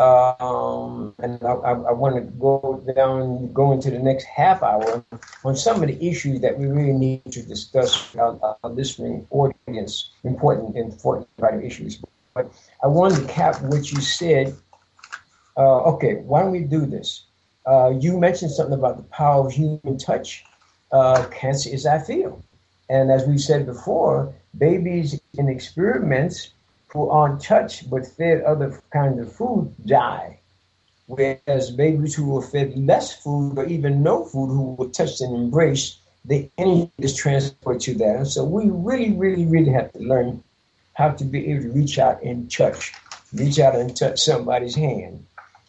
um, and I, I, I want to go down, go into the next half hour on some of the issues that we really need to discuss with our, our listening audience, important, important kind of issues. But I wanted to cap what you said. Uh, okay, why don't we do this? Uh, you mentioned something about the power of human touch. Uh, cancer is our field. And as we said before, babies in experiments who aren't touched but fed other kinds of food die. Whereas babies who are fed less food or even no food, who were touched and embraced, the energy is transferred to that. And so we really, really, really have to learn how to be able to reach out and touch, reach out and touch somebody's hand.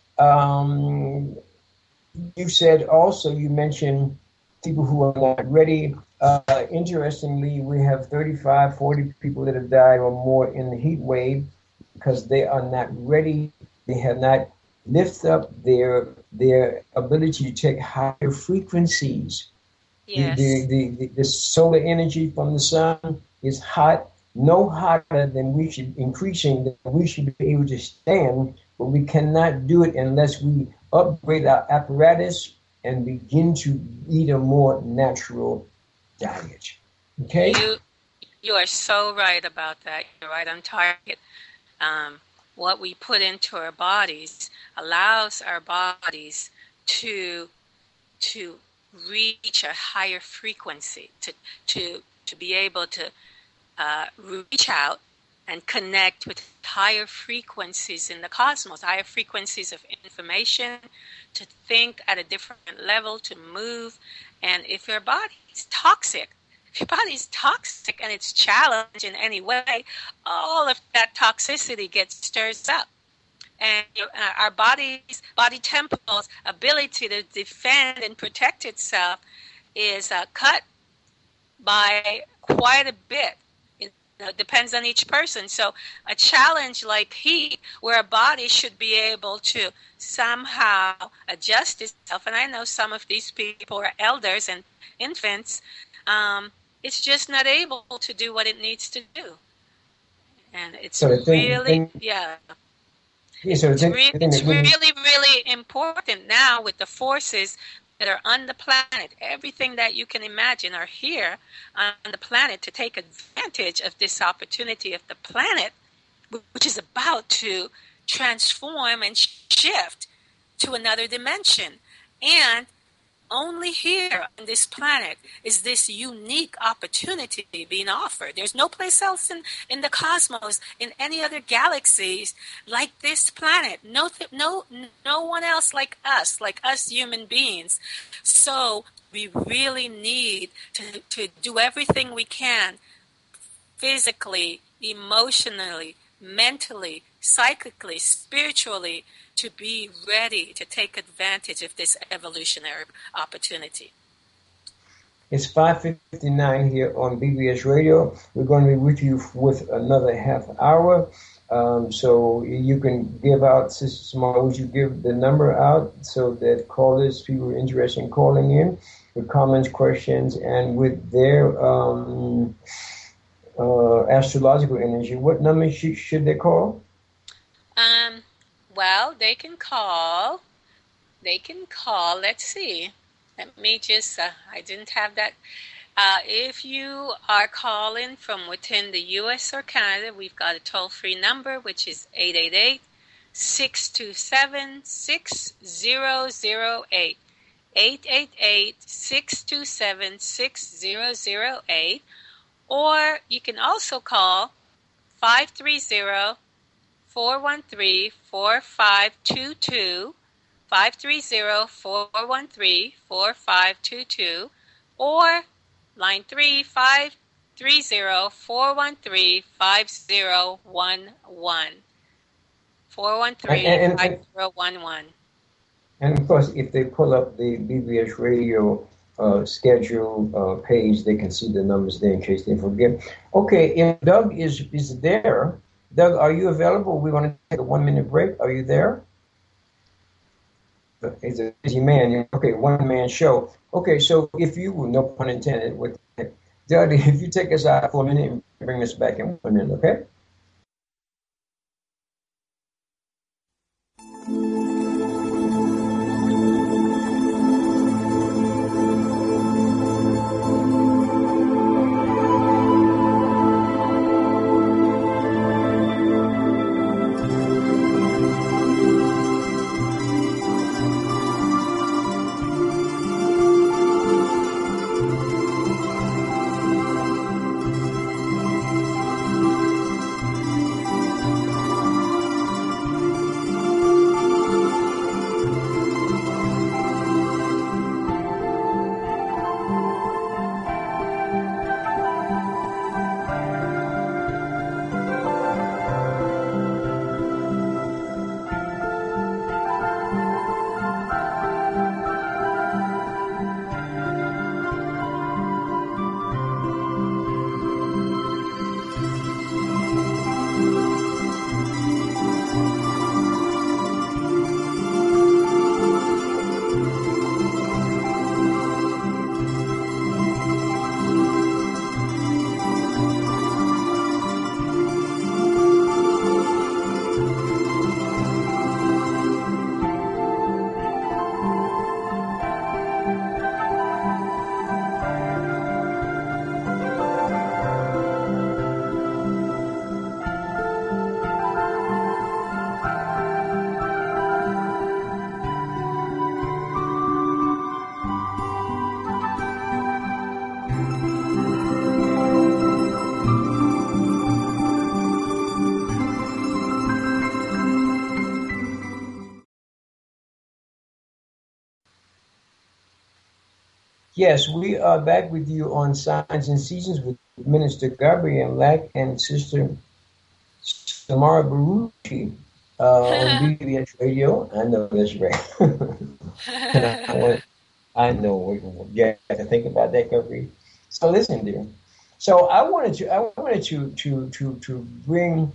Um, you said also, you mentioned people who are not ready. Uh, interestingly, we have thirty-five, forty people that have died or more in the heat wave because they are not ready. They have not lifted up their their ability to take higher frequencies. Yes. The, the, the, the solar energy from the sun is hot, no hotter than we should, increasing than we should be able to stand, but we cannot do it unless we upgrade our apparatus and begin to eat a more natural diet. Okay? You, you are so right about that. You're right on target. Um, what we put into our bodies allows our bodies to to reach a higher frequency, to to to be able to uh, reach out and connect with higher frequencies in the cosmos, higher frequencies of information, to think at a different level, to move. And if your body is toxic, if your body is toxic and it's challenged in any way, all of that toxicity gets stirred up. And uh, our body's body temple's ability to defend and protect itself is uh, cut by quite a bit. It depends on each person. So a challenge like heat, where a body should be able to somehow adjust itself, and I know some of these people are elders and infants, um, it's just not able to do what it needs to do. And it's so thing, really, thing, yeah. yeah so it's thing, re- thing, it's thing, really, really important now with the forces that are on the planet. Everything that you can imagine are here on the planet to take advantage of this opportunity of the planet, which is about to transform and shift to another dimension. And only here on this planet is this unique opportunity being offered. There's no place else in, in the cosmos, in any other galaxies, like this planet. No, th- no, no one else like us, like us human beings. So we really need to, to do everything we can, physically, emotionally, mentally, psychically, spiritually, to be ready to take advantage of this evolutionary opportunity. It's five fifty-nine here on B B S Radio. We're going to be with you with another half hour. Um, so you can give out, Sister Simone, would you give the number out so that callers, people interested in calling in with comments, questions, and with their um, uh, astrological energy, what number should, should they call? Um. Well, they can call, they can call, let's see, let me just, uh, I didn't have that. Uh, if you are calling from within the U S or Canada, we've got a toll-free number, which is eight eight eight, six two seven, six zero zero eight, eight eight eight, six two seven, six zero zero eight, or you can also call five three zero, four one three, four five two two, five three zero, four one three, four five two two, or line three, five three zero, four one three, five zero one one, four one three, five zero one one. And of course, if they pull up the B B S Radio uh, schedule uh, page, they can see the numbers there in case they forget. Okay, if Doug is, is there, Doug, are you available? We're going to take a one-minute break. Are you there? He's a busy man. Okay, one-man show. Okay, so if you, no pun intended, with Doug, if you take us out for a minute and bring us back in one minute, okay? Yes, we are back with you on Signs and Seasons with Minister Gabrielle Lack and Sister Samara Baruchi uh, on B B S Radio. I know that's right. and I, want, I know you have to think about that, Gabrielle. So listen, dear. So I wanted to I wanted to to to to bring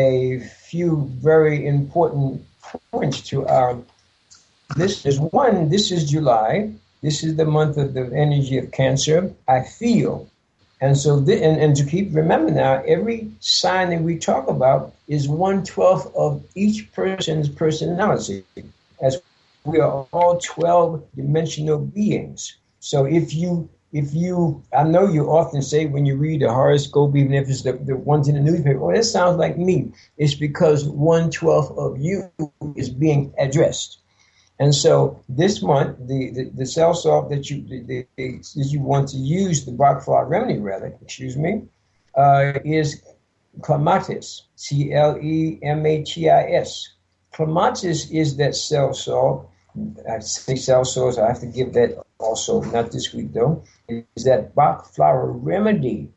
a few very important points to our listeners. One, this is July. This is the month of the energy of Cancer. I feel. And so, th- and, and to keep remember now, every sign that we talk about is one twelfth of each person's personality, as we are all twelve dimensional beings. So if you, if you, I know you often say when you read the horoscope, even if it's the, the ones in the newspaper, oh, that sounds like me. It's because one twelfth of you is being addressed. And so this month, the, the, the cell salt that you the, the, that you want to use, the Bach flower remedy, rather, excuse me, uh, is clematis, C L E M A T I S. Clematis is that cell salt. I say cell salt, so I have to give that also, not this week though, is that Bach flower remedy,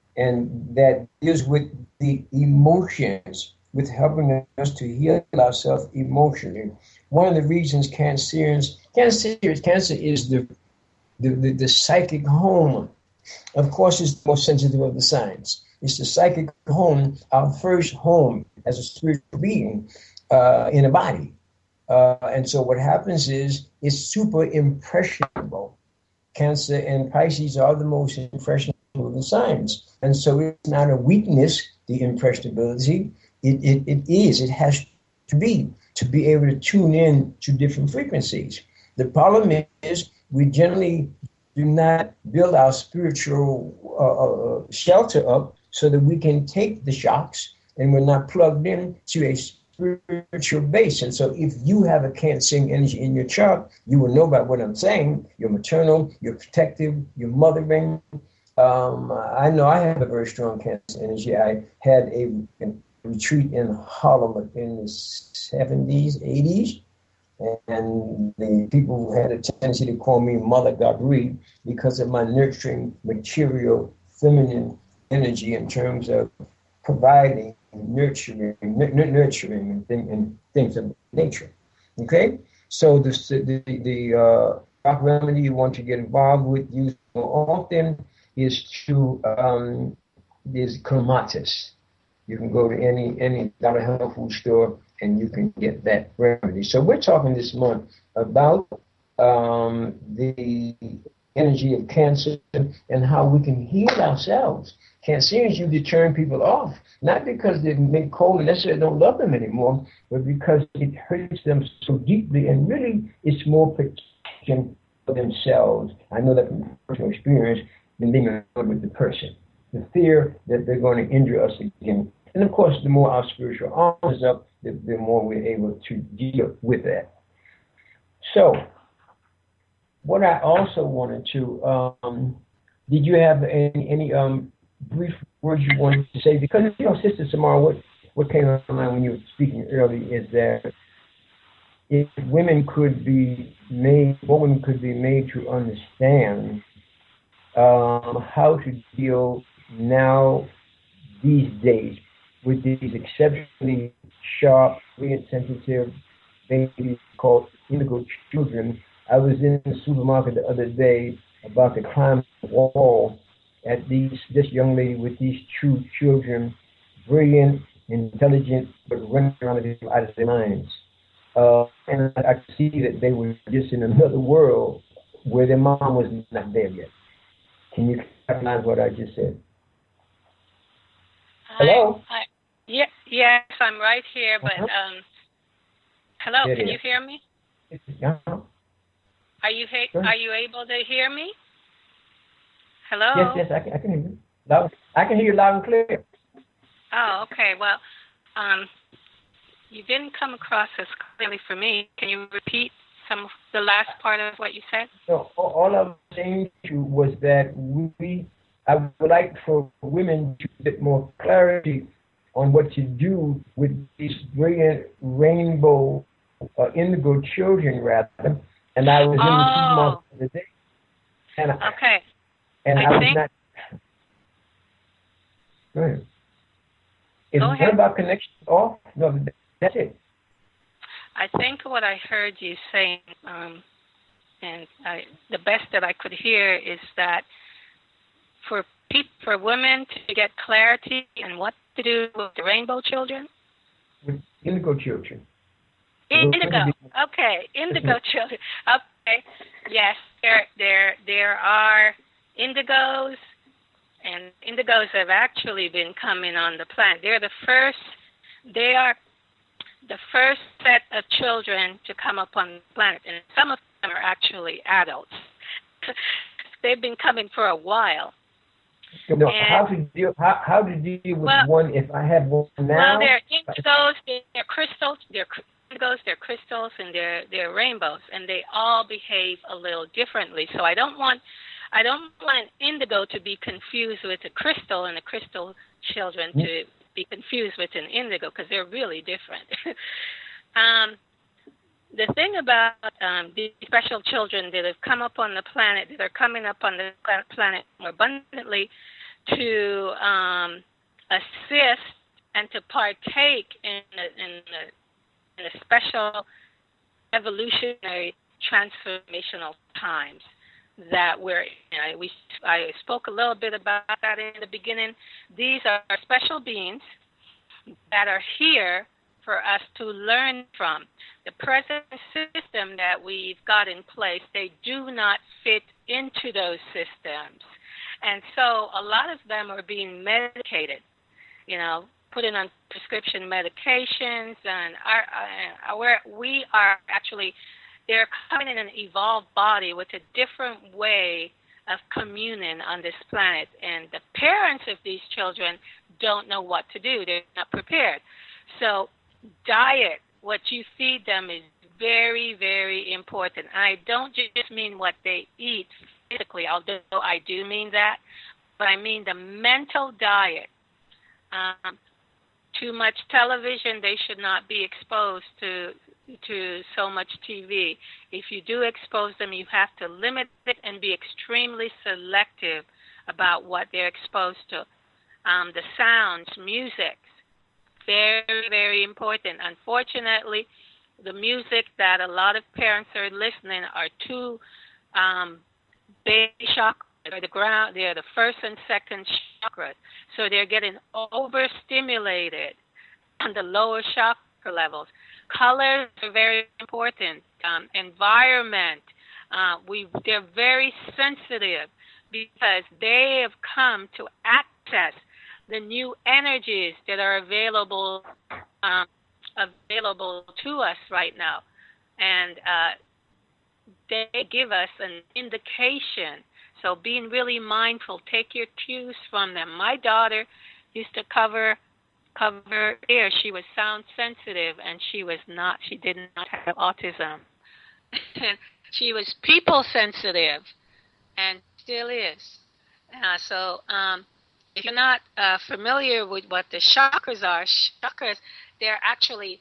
and that deals with the emotions, with helping us to heal ourselves emotionally. One of the reasons Cancerians, cancer, cancer is the, the, the, the psychic home. Of course, it's the most sensitive of the signs. It's the psychic home, our first home as a spiritual being uh, in a body. Uh, and so what happens is it's super impressionable. Cancer and Pisces are the most impressionable of the signs. And so it's not a weakness, the impressionability. It, it, it is, it has to be, to be able to tune in to different frequencies. The problem is we generally do not build our spiritual uh, uh, shelter up so that we can take the shocks, and we're not plugged in to a spiritual base. And so if you have a Cancerian energy in your chart, you will know about what I'm saying. You're maternal, you're protective, you're mothering. Um, I know I have a very strong Cancer energy. I had a, a retreat in Harlem in the seventies, eighties, and the people had a tendency to call me Mother Gabrielle because of my nurturing, material, feminine energy in terms of providing, nurturing, n- nurturing, and, thing, and things of nature. Okay, so the the the uh, Bach remedy you want to get involved with using more often is to um, is clematis. You can go to any any dollar health food store and you can get that remedy. So we're talking this month about um, the energy of Cancer and how we can heal ourselves. Cancerians usually turn people off, not because they make cold and necessarily don't love them anymore, but because it hurts them so deeply, and really it's more protection for themselves. I know that from personal experience than being alone with the person. The fear that they're going to injure us again. And of course, the more our spiritual arm is up, the, the more we're able to deal with that. So, what I also wanted to, um, did you have any, any um, brief words you wanted to say? Because, you know, Sister Samara, what, what came to mind when you were speaking earlier is that if women could be made, women could be made to understand um, how to deal now, these days, with these exceptionally sharp, brilliant, sensitive babies called indigo children. I was in the supermarket the other day about to climb the wall at these this young lady with these two children, brilliant, intelligent, but running around out of their minds. Uh, and I could see that they were just in another world where their mom was not there yet. Can you recognize what I just said? Hello? I, I, yeah, yes, I'm right here, but um, hello, Yeah, can yeah. you hear me? Yeah. Are you ha- Sure. are you able to hear me? Hello? Yes, yes, I can, I can hear you. Loud, I can hear you loud and clear. Oh, okay. Well, um, you didn't come across as clearly for me. Can you repeat some of the last part of what you said? So all I was saying to you was that we, I would like for women to get more clarity on what to do with these brilliant rainbow uh, indigo children, rather. And I was in the Oh. supermarket today. And I, okay. And I, I was think. not. Go ahead. Is Go one ahead. about connection off? No, that's it. I think what I heard you saying, um, and I, the best that I could hear is that for people, for women to get clarity and what to do with the rainbow children. With indigo children. Indigo. Okay, indigo children. Okay. Yes, there, there, there are indigos, and indigos have actually been coming on the planet. They're the first. They are the first set of children to come up on the planet, and some of them are actually adults. They've been coming for a while. No, and, how to deal? How, how to deal with well, one if I have one now? Well, they're indigos, they're crystals, they're indigos, they're crystals, and they're they're rainbows, and they all behave a little differently. So I don't want I don't want an indigo to be confused with a crystal, and a crystal children mm-hmm. to be confused with an indigo, because they're really different. um, the thing about um, these special children that have come up on the planet, that are coming up on the planet more abundantly to um, assist and to partake in a, in, a, in a special evolutionary transformational times that we're in. We, I spoke a little bit about that in the beginning. These are special beings that are here for us to learn from. The present system that we've got in place, they do not fit into those systems. And so a lot of them are being medicated, you know, putting on prescription medications, and our, our, we are actually, they're coming in an evolved body with a different way of communing on this planet. And the parents of these children don't know what to do. They're not prepared. So diet, what you feed them, is very, very important. I don't just mean what they eat physically, although I do mean that, but I mean the mental diet. Um, too much television, they should not be exposed to to so much T V. If you do expose them, you have to limit it and be extremely selective about what they're exposed to. Um, the sounds, music, very, very important. Unfortunately, the music that a lot of parents are listening are too um, base chakras. They're the ground. They're the first and second chakras, so they're getting overstimulated on the lower chakra levels. Colors are very important. Um, environment. Uh, we they're very sensitive because they have come to access the new energies that are available um, available to us right now, and uh, they give us an indication. So being really mindful, take your cues from them. My daughter used to cover cover ear. She was sound sensitive, and she was not. She did not have autism. And she was people sensitive, and still is. Uh, so um, if you're not uh, familiar with what the chakras are, chakras, they're actually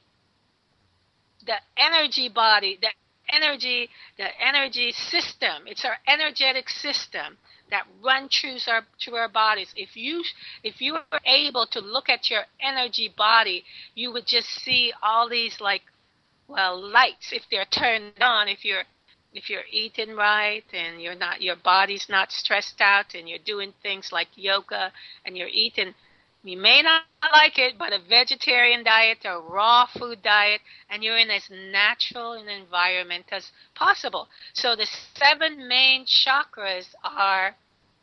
the energy body, the energy, the energy system. It's our energetic system that runs through our through our bodies. If you if you were able to look at your energy body, you would just see all these like, well, lights if they're turned on. If you're if you're eating right and you're not, your body's not stressed out, and you're doing things like yoga and you're eating, you may not like it, but a vegetarian diet or raw food diet, and you're in as natural an environment as possible. So the seven main chakras are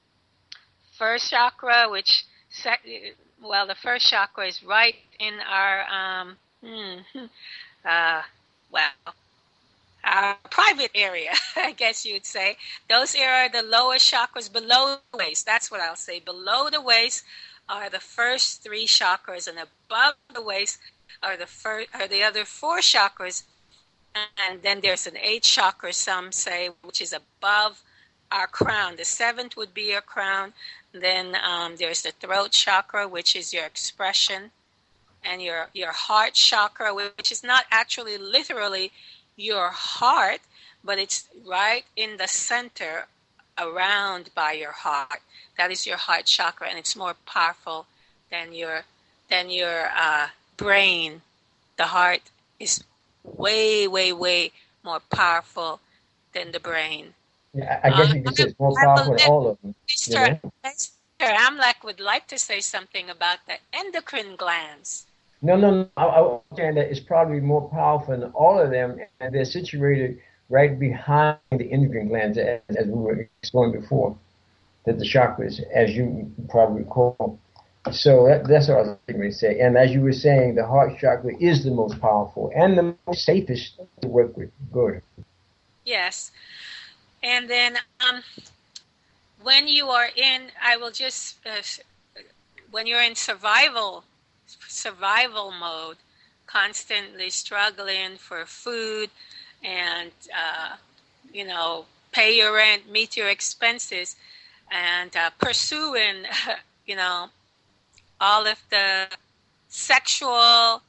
first chakra, which, well, the first chakra is right in our, um, hmm, uh, well, our private area, I guess you'd say. Those are the lower chakras below the waist. That's what I'll say. Below the waist are the first three chakras, and above the waist are the first, are the other four chakras. And then there's an eighth chakra, some say, which is above our crown. The seventh would be your crown. Then um, there's the throat chakra, which is your expression, and your your heart chakra, which is not actually literally your heart, but it's right in the center around by your heart. That is your heart chakra, and it's more powerful than your than your uh, brain. The heart is way, way, way more powerful than the brain. Yeah, I guess you could say it's more powerful than all of them. Mister You know? Mister Amlak would like to say something about the endocrine glands. No, no, no. I, I understand that it's probably more powerful than all of them, and they're situated right behind the endocrine glands, as, as we were exploring before, that the chakras, as you probably recall. So that, that's what I was going to say. And as you were saying, the heart chakra is the most powerful and the most safest to work with. Good. Yes. And then um, when you are in, I will just, uh, when you're in survival, survival mode, constantly struggling for food and, uh, you know, pay your rent, meet your expenses, and uh, pursuing, you know, all of the sexual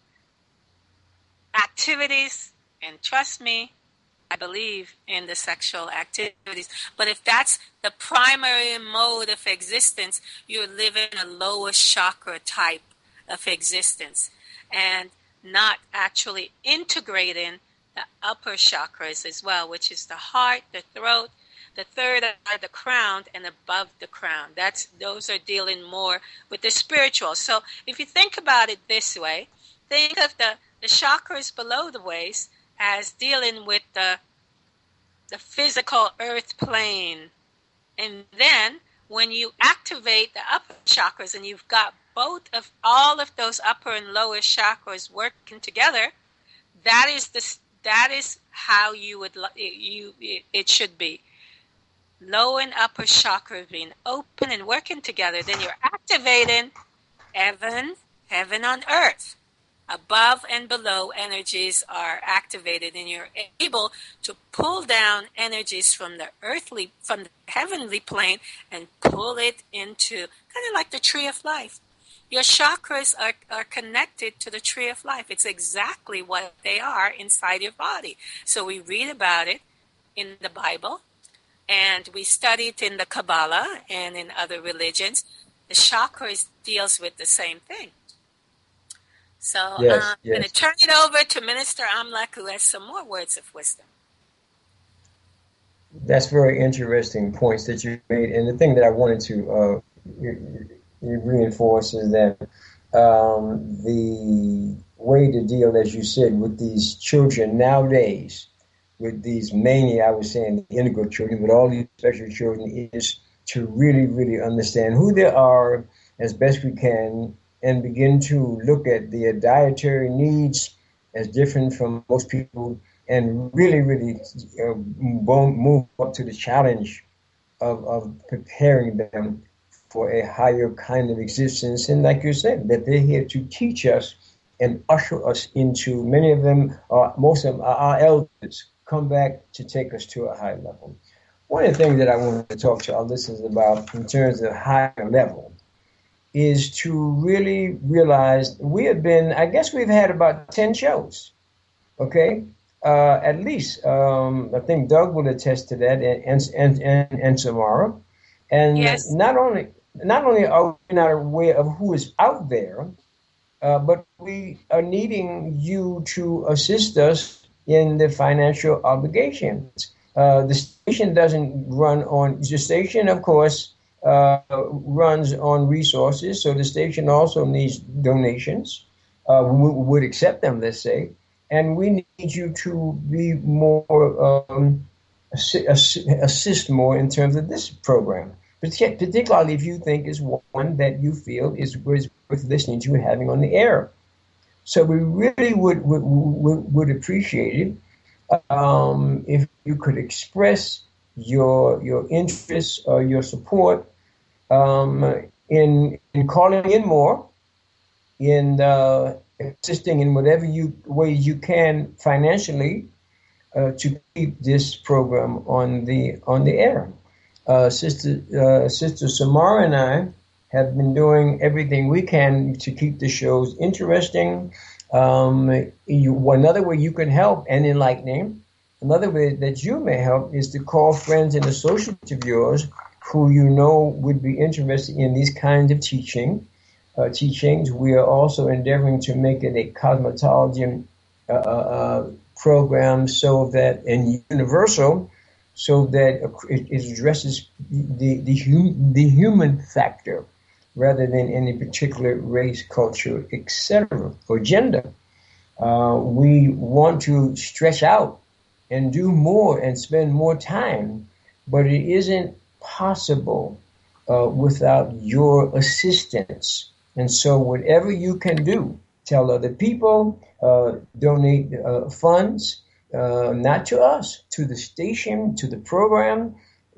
activities, and trust me, I believe in the sexual activities. But if that's the primary mode of existence, you're living a lower chakra type of existence and not actually integrating the upper chakras as well, which is the heart, the throat, the third are the crown, and above the crown. That's those are dealing more with the spiritual. So if you think about it this way, think of the, the chakras below the waist as dealing with the the physical earth plane. And then when you activate the upper chakras and you've got both of all of those upper and lower chakras working together, that is the that is how you would you it should be. Lower and upper chakras being open and working together, then you're activating heaven, heaven on earth. Above and below energies are activated, and you're able to pull down energies from the earthly, from the heavenly plane, and pull it into kind of like the tree of life. Your chakras are, are connected to the tree of life. It's exactly what they are inside your body. So we read about it in the Bible, and we study it in the Kabbalah and in other religions. The chakras deals with the same thing. So yes, uh, yes. I'm going to turn it over to Minister Amlak, who has some more words of wisdom. That's very interesting points that you made. And the thing that I wanted to uh, reinforce is that um, the way to deal, as you said, with these children nowadays, with these mania, I was saying the integral children, with all these special children, is to really, really understand who they are as best we can, and begin to look at their dietary needs as different from most people, and really, really uh, move up to the challenge of, of preparing them for a higher kind of existence. And like you said, that they're here to teach us and usher us into, many of them, are, most of them are our elders, come back to take us to a high level. One of the things that I wanted to talk to our listeners about in terms of higher level is to really realize we have been, I guess we've had about ten shows, okay? Uh, at least. Um, I think Doug will attest to that, and and and, and Samara. And yes. not only not only are we not aware of who is out there, uh, but we are needing you to assist us in the financial obligations. Uh, the station doesn't run on, the station, of course, Uh, runs on resources, so the station also needs donations. Uh, we would accept them, let's say, and we need you to be more um, assist, assist more in terms of this program, particularly if you think is one that you feel is worth listening to and having on the air. So we really would would, would, would appreciate it um, if you could express your your interest or your support um, in in calling in more, in uh, assisting in whatever you ways you can financially uh, to keep this program on the on the air. Uh, Sister uh, Sister Samara and I have been doing everything we can to keep the shows interesting. Um, you, another way you can help and enlightening another way that you may help is to call friends and associates of yours who you know would be interested in these kinds of teaching. Uh, teachings. We are also endeavoring to make it a cosmetology uh, uh, program so that, and universal, so that it, it addresses the the, hum, the human factor rather than any particular race, culture, et cetera, or gender. Uh, we want to stretch out and do more and spend more time, but it isn't possible uh, without your assistance. And so whatever you can do, tell other people, uh, donate uh, funds, uh, not to us, to the station, to the program.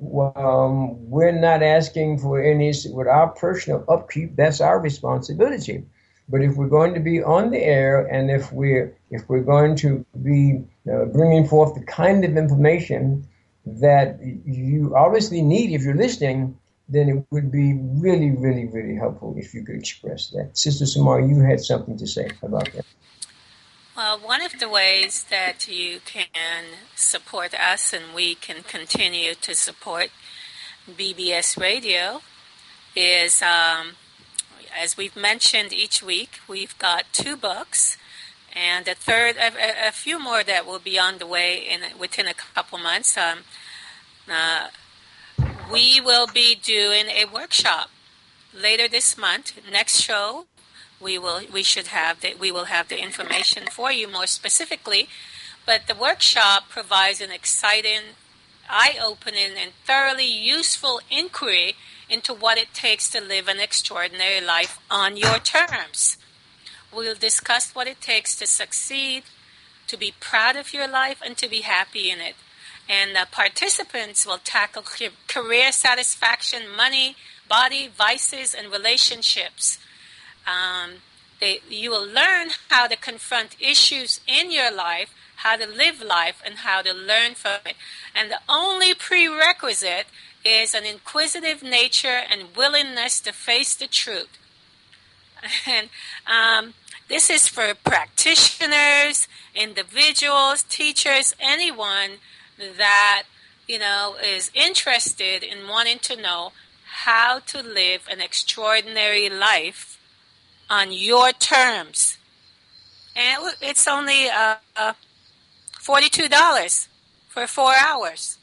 Um, we're not asking for any, with our personal upkeep, that's our responsibility. But if we're going to be on the air and if we're, if we're going to be uh, bringing forth the kind of information that you obviously need if you're listening, then it would be really, really, really helpful if you could express that. Sister Samara, you had something to say about that. Well, one of the ways that you can support us and we can continue to support B B S Radio is, um, as we've mentioned each week, we've got two books and a third, a, a few more that will be on the way in within a couple months. Um, uh, We will be doing a workshop later this month. Next show, we will we should have the, we will have the information for you more specifically. But the workshop provides an exciting, eye-opening, and thoroughly useful inquiry into what it takes to live an extraordinary life on your terms. We'll discuss what it takes to succeed, to be proud of your life, and to be happy in it. And the participants will tackle career satisfaction, money, body, vices, and relationships. Um, they, you will learn how to confront issues in your life, how to live life, and how to learn from it. And the only prerequisite is an inquisitive nature and willingness to face the truth. And um, this is for practitioners, individuals, teachers, anyone that, you know, is interested in wanting to know how to live an extraordinary life on your terms. And it's only uh, uh, forty-two dollars for four hours.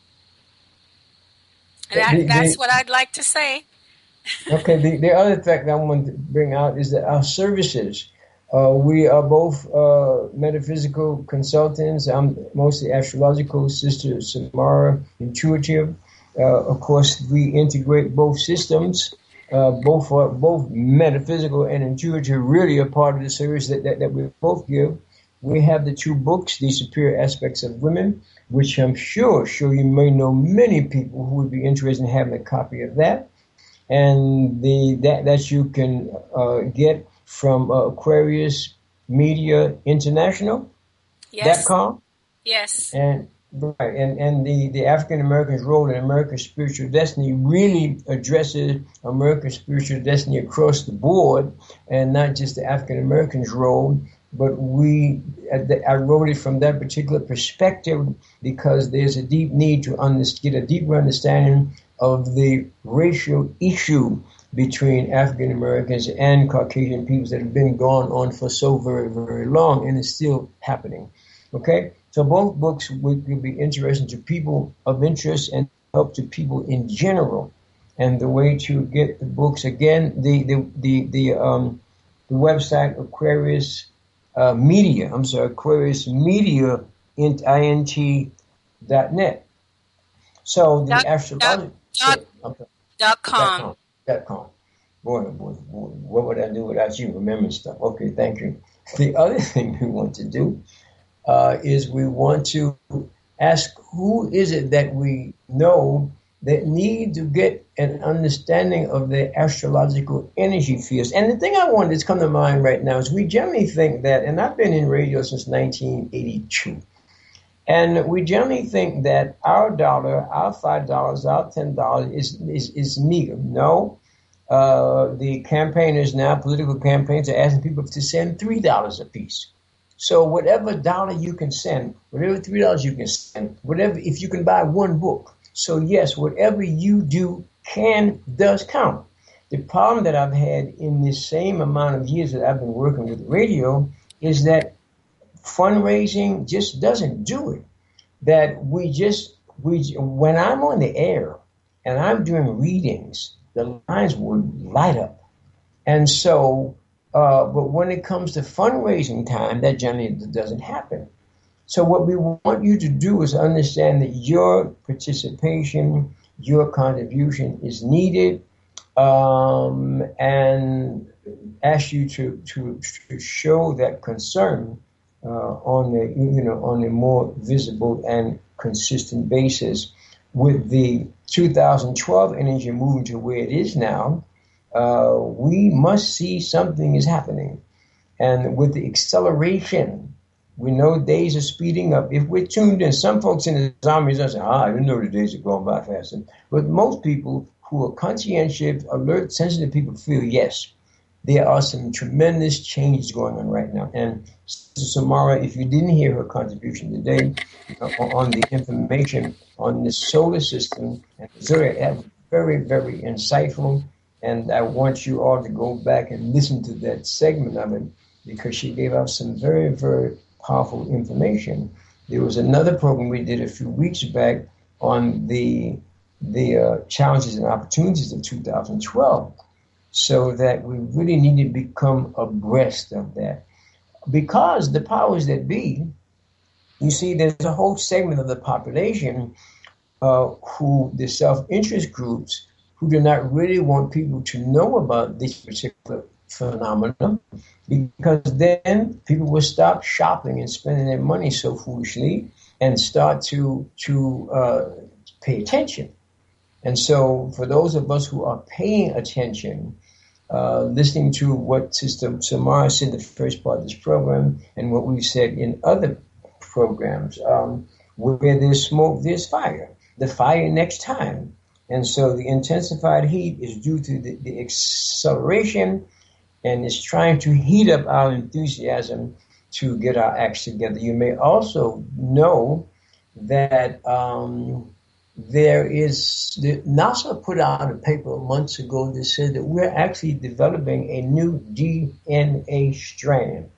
And that, the, the, that's what I'd like to say. Okay, the, the other fact I want to bring out is that our services, Uh, we are both uh, metaphysical consultants. I'm mostly astrological. Sister Samara, intuitive. Uh, of course, we integrate both systems. Uh, both are, both metaphysical and intuitive really are part of the service that, that, that we both give. We have the two books, The Superior Aspects of Women, which I'm sure, sure you may know many people who would be interested in having a copy of that. And the that, that you can uh, get from uh, Aquarius Media International. Yes. Dot com. Yes. And right, and and the, the African American's role in America's spiritual destiny really addresses America's spiritual destiny across the board, and not just the African American's role. But we, I wrote it from that particular perspective because there's a deep need to under, get a deeper understanding of the racial issue between African Americans and Caucasian peoples that have been going on for so very, very long, and is still happening. Okay? So both books would, would be interesting to people of interest and help to people in general. And the way to get the books, again, the the the, the um the website Aquarius uh, Media, I'm sorry, Aquarius Media int dot net. So the astrology dot, okay. dot com. Dot com. Boy, boy, boy, what would I do without you remembering stuff? Okay, thank you. The other thing we want to do uh, is we want to ask who is it that we know that need to get an understanding of the astrological energy fields. And the thing I want that's come to mind right now is we generally think that, and I've been in radio since nineteen eighty-two, and we generally think that our dollar, our five dollars, our ten dollars is, is, is meager. No. Uh, the campaigners now, political campaigns, are asking people to send three dollars a piece. So whatever dollar you can send, whatever three dollars you can send, whatever, if you can buy one book. So yes, whatever you do can, does count. The problem that I've had in this same amount of years that I've been working with radio is that fundraising just doesn't do it. That we just, we when I'm on the air and I'm doing readings, the lines would light up. And so, uh, but when it comes to fundraising time, that generally doesn't happen. So what we want you to do is understand that your participation, your contribution is needed, um, and ask you to, to, to show that concern uh, on the, you know, on a more visible and consistent basis. With the two thousand twelve energy moving to where it is now, uh, we must see something is happening. And with the acceleration, we know days are speeding up. If we're tuned in, some folks in the armies are saying, ah, I didn't know the days are going by faster. But most people who are conscientious, alert, sensitive people feel, yes, there are some tremendous changes going on right now. And Sister Samara, if you didn't hear her contribution today uh, on the information on the solar system, and very, very, very insightful. And I want you all to go back and listen to that segment of it, because she gave out some very, very powerful information. There was another program we did a few weeks back on the the uh, challenges and opportunities of two thousand twelve, so that we really need to become abreast of that. Because the powers that be, you see, there's a whole segment of the population uh, who, the self-interest groups, who do not really want people to know about this particular phenomenon, because then people will stop shopping and spending their money so foolishly and start to to uh, pay attention. And so for those of us who are paying attention, uh, listening to what Sister Samara said in the first part of this program and what we've said in other programs, um, where there's smoke, there's fire. The fire next time. And so the intensified heat is due to the, the acceleration, and it's trying to heat up our enthusiasm to get our acts together. You may also know that um, there is, the, NASA put out a paper months ago that said that we're actually developing a new D N A strand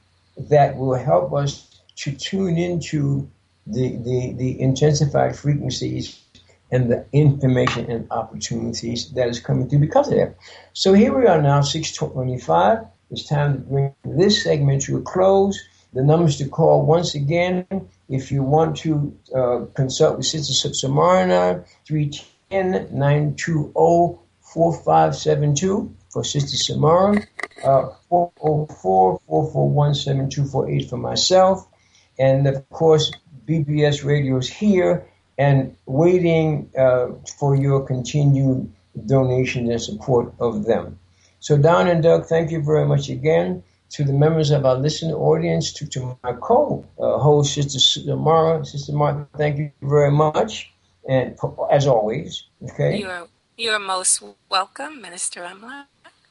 that will help us to tune into the, the, the intensified frequencies and the information and opportunities that is coming through because of that. So here we are now, six twenty-five. It's time to bring this segment to a close. The numbers to call once again, if you want to uh, consult with Sister Samara, three one zero, nine two zero, four five seven two for Sister Samara, uh, four oh four, four four one, seven two four eight for myself. And of course, B B S Radio is here and waiting uh, for your continued donation and support of them. So Don and Doug, thank you very much again. To the members of our listening audience, to, to my co-host, Sister Samara. Sister Samara, thank you very much. And as always, okay? You're, you're most welcome, Minister Amla.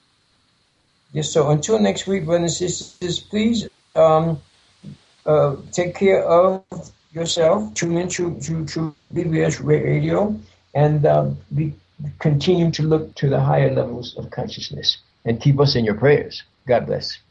Yes, so until next week, brothers and sisters, please um, uh, take care of yourself. Tune in to, to, to B B S Radio and uh, be, continue to look to the higher levels of consciousness. And keep us in your prayers. God bless.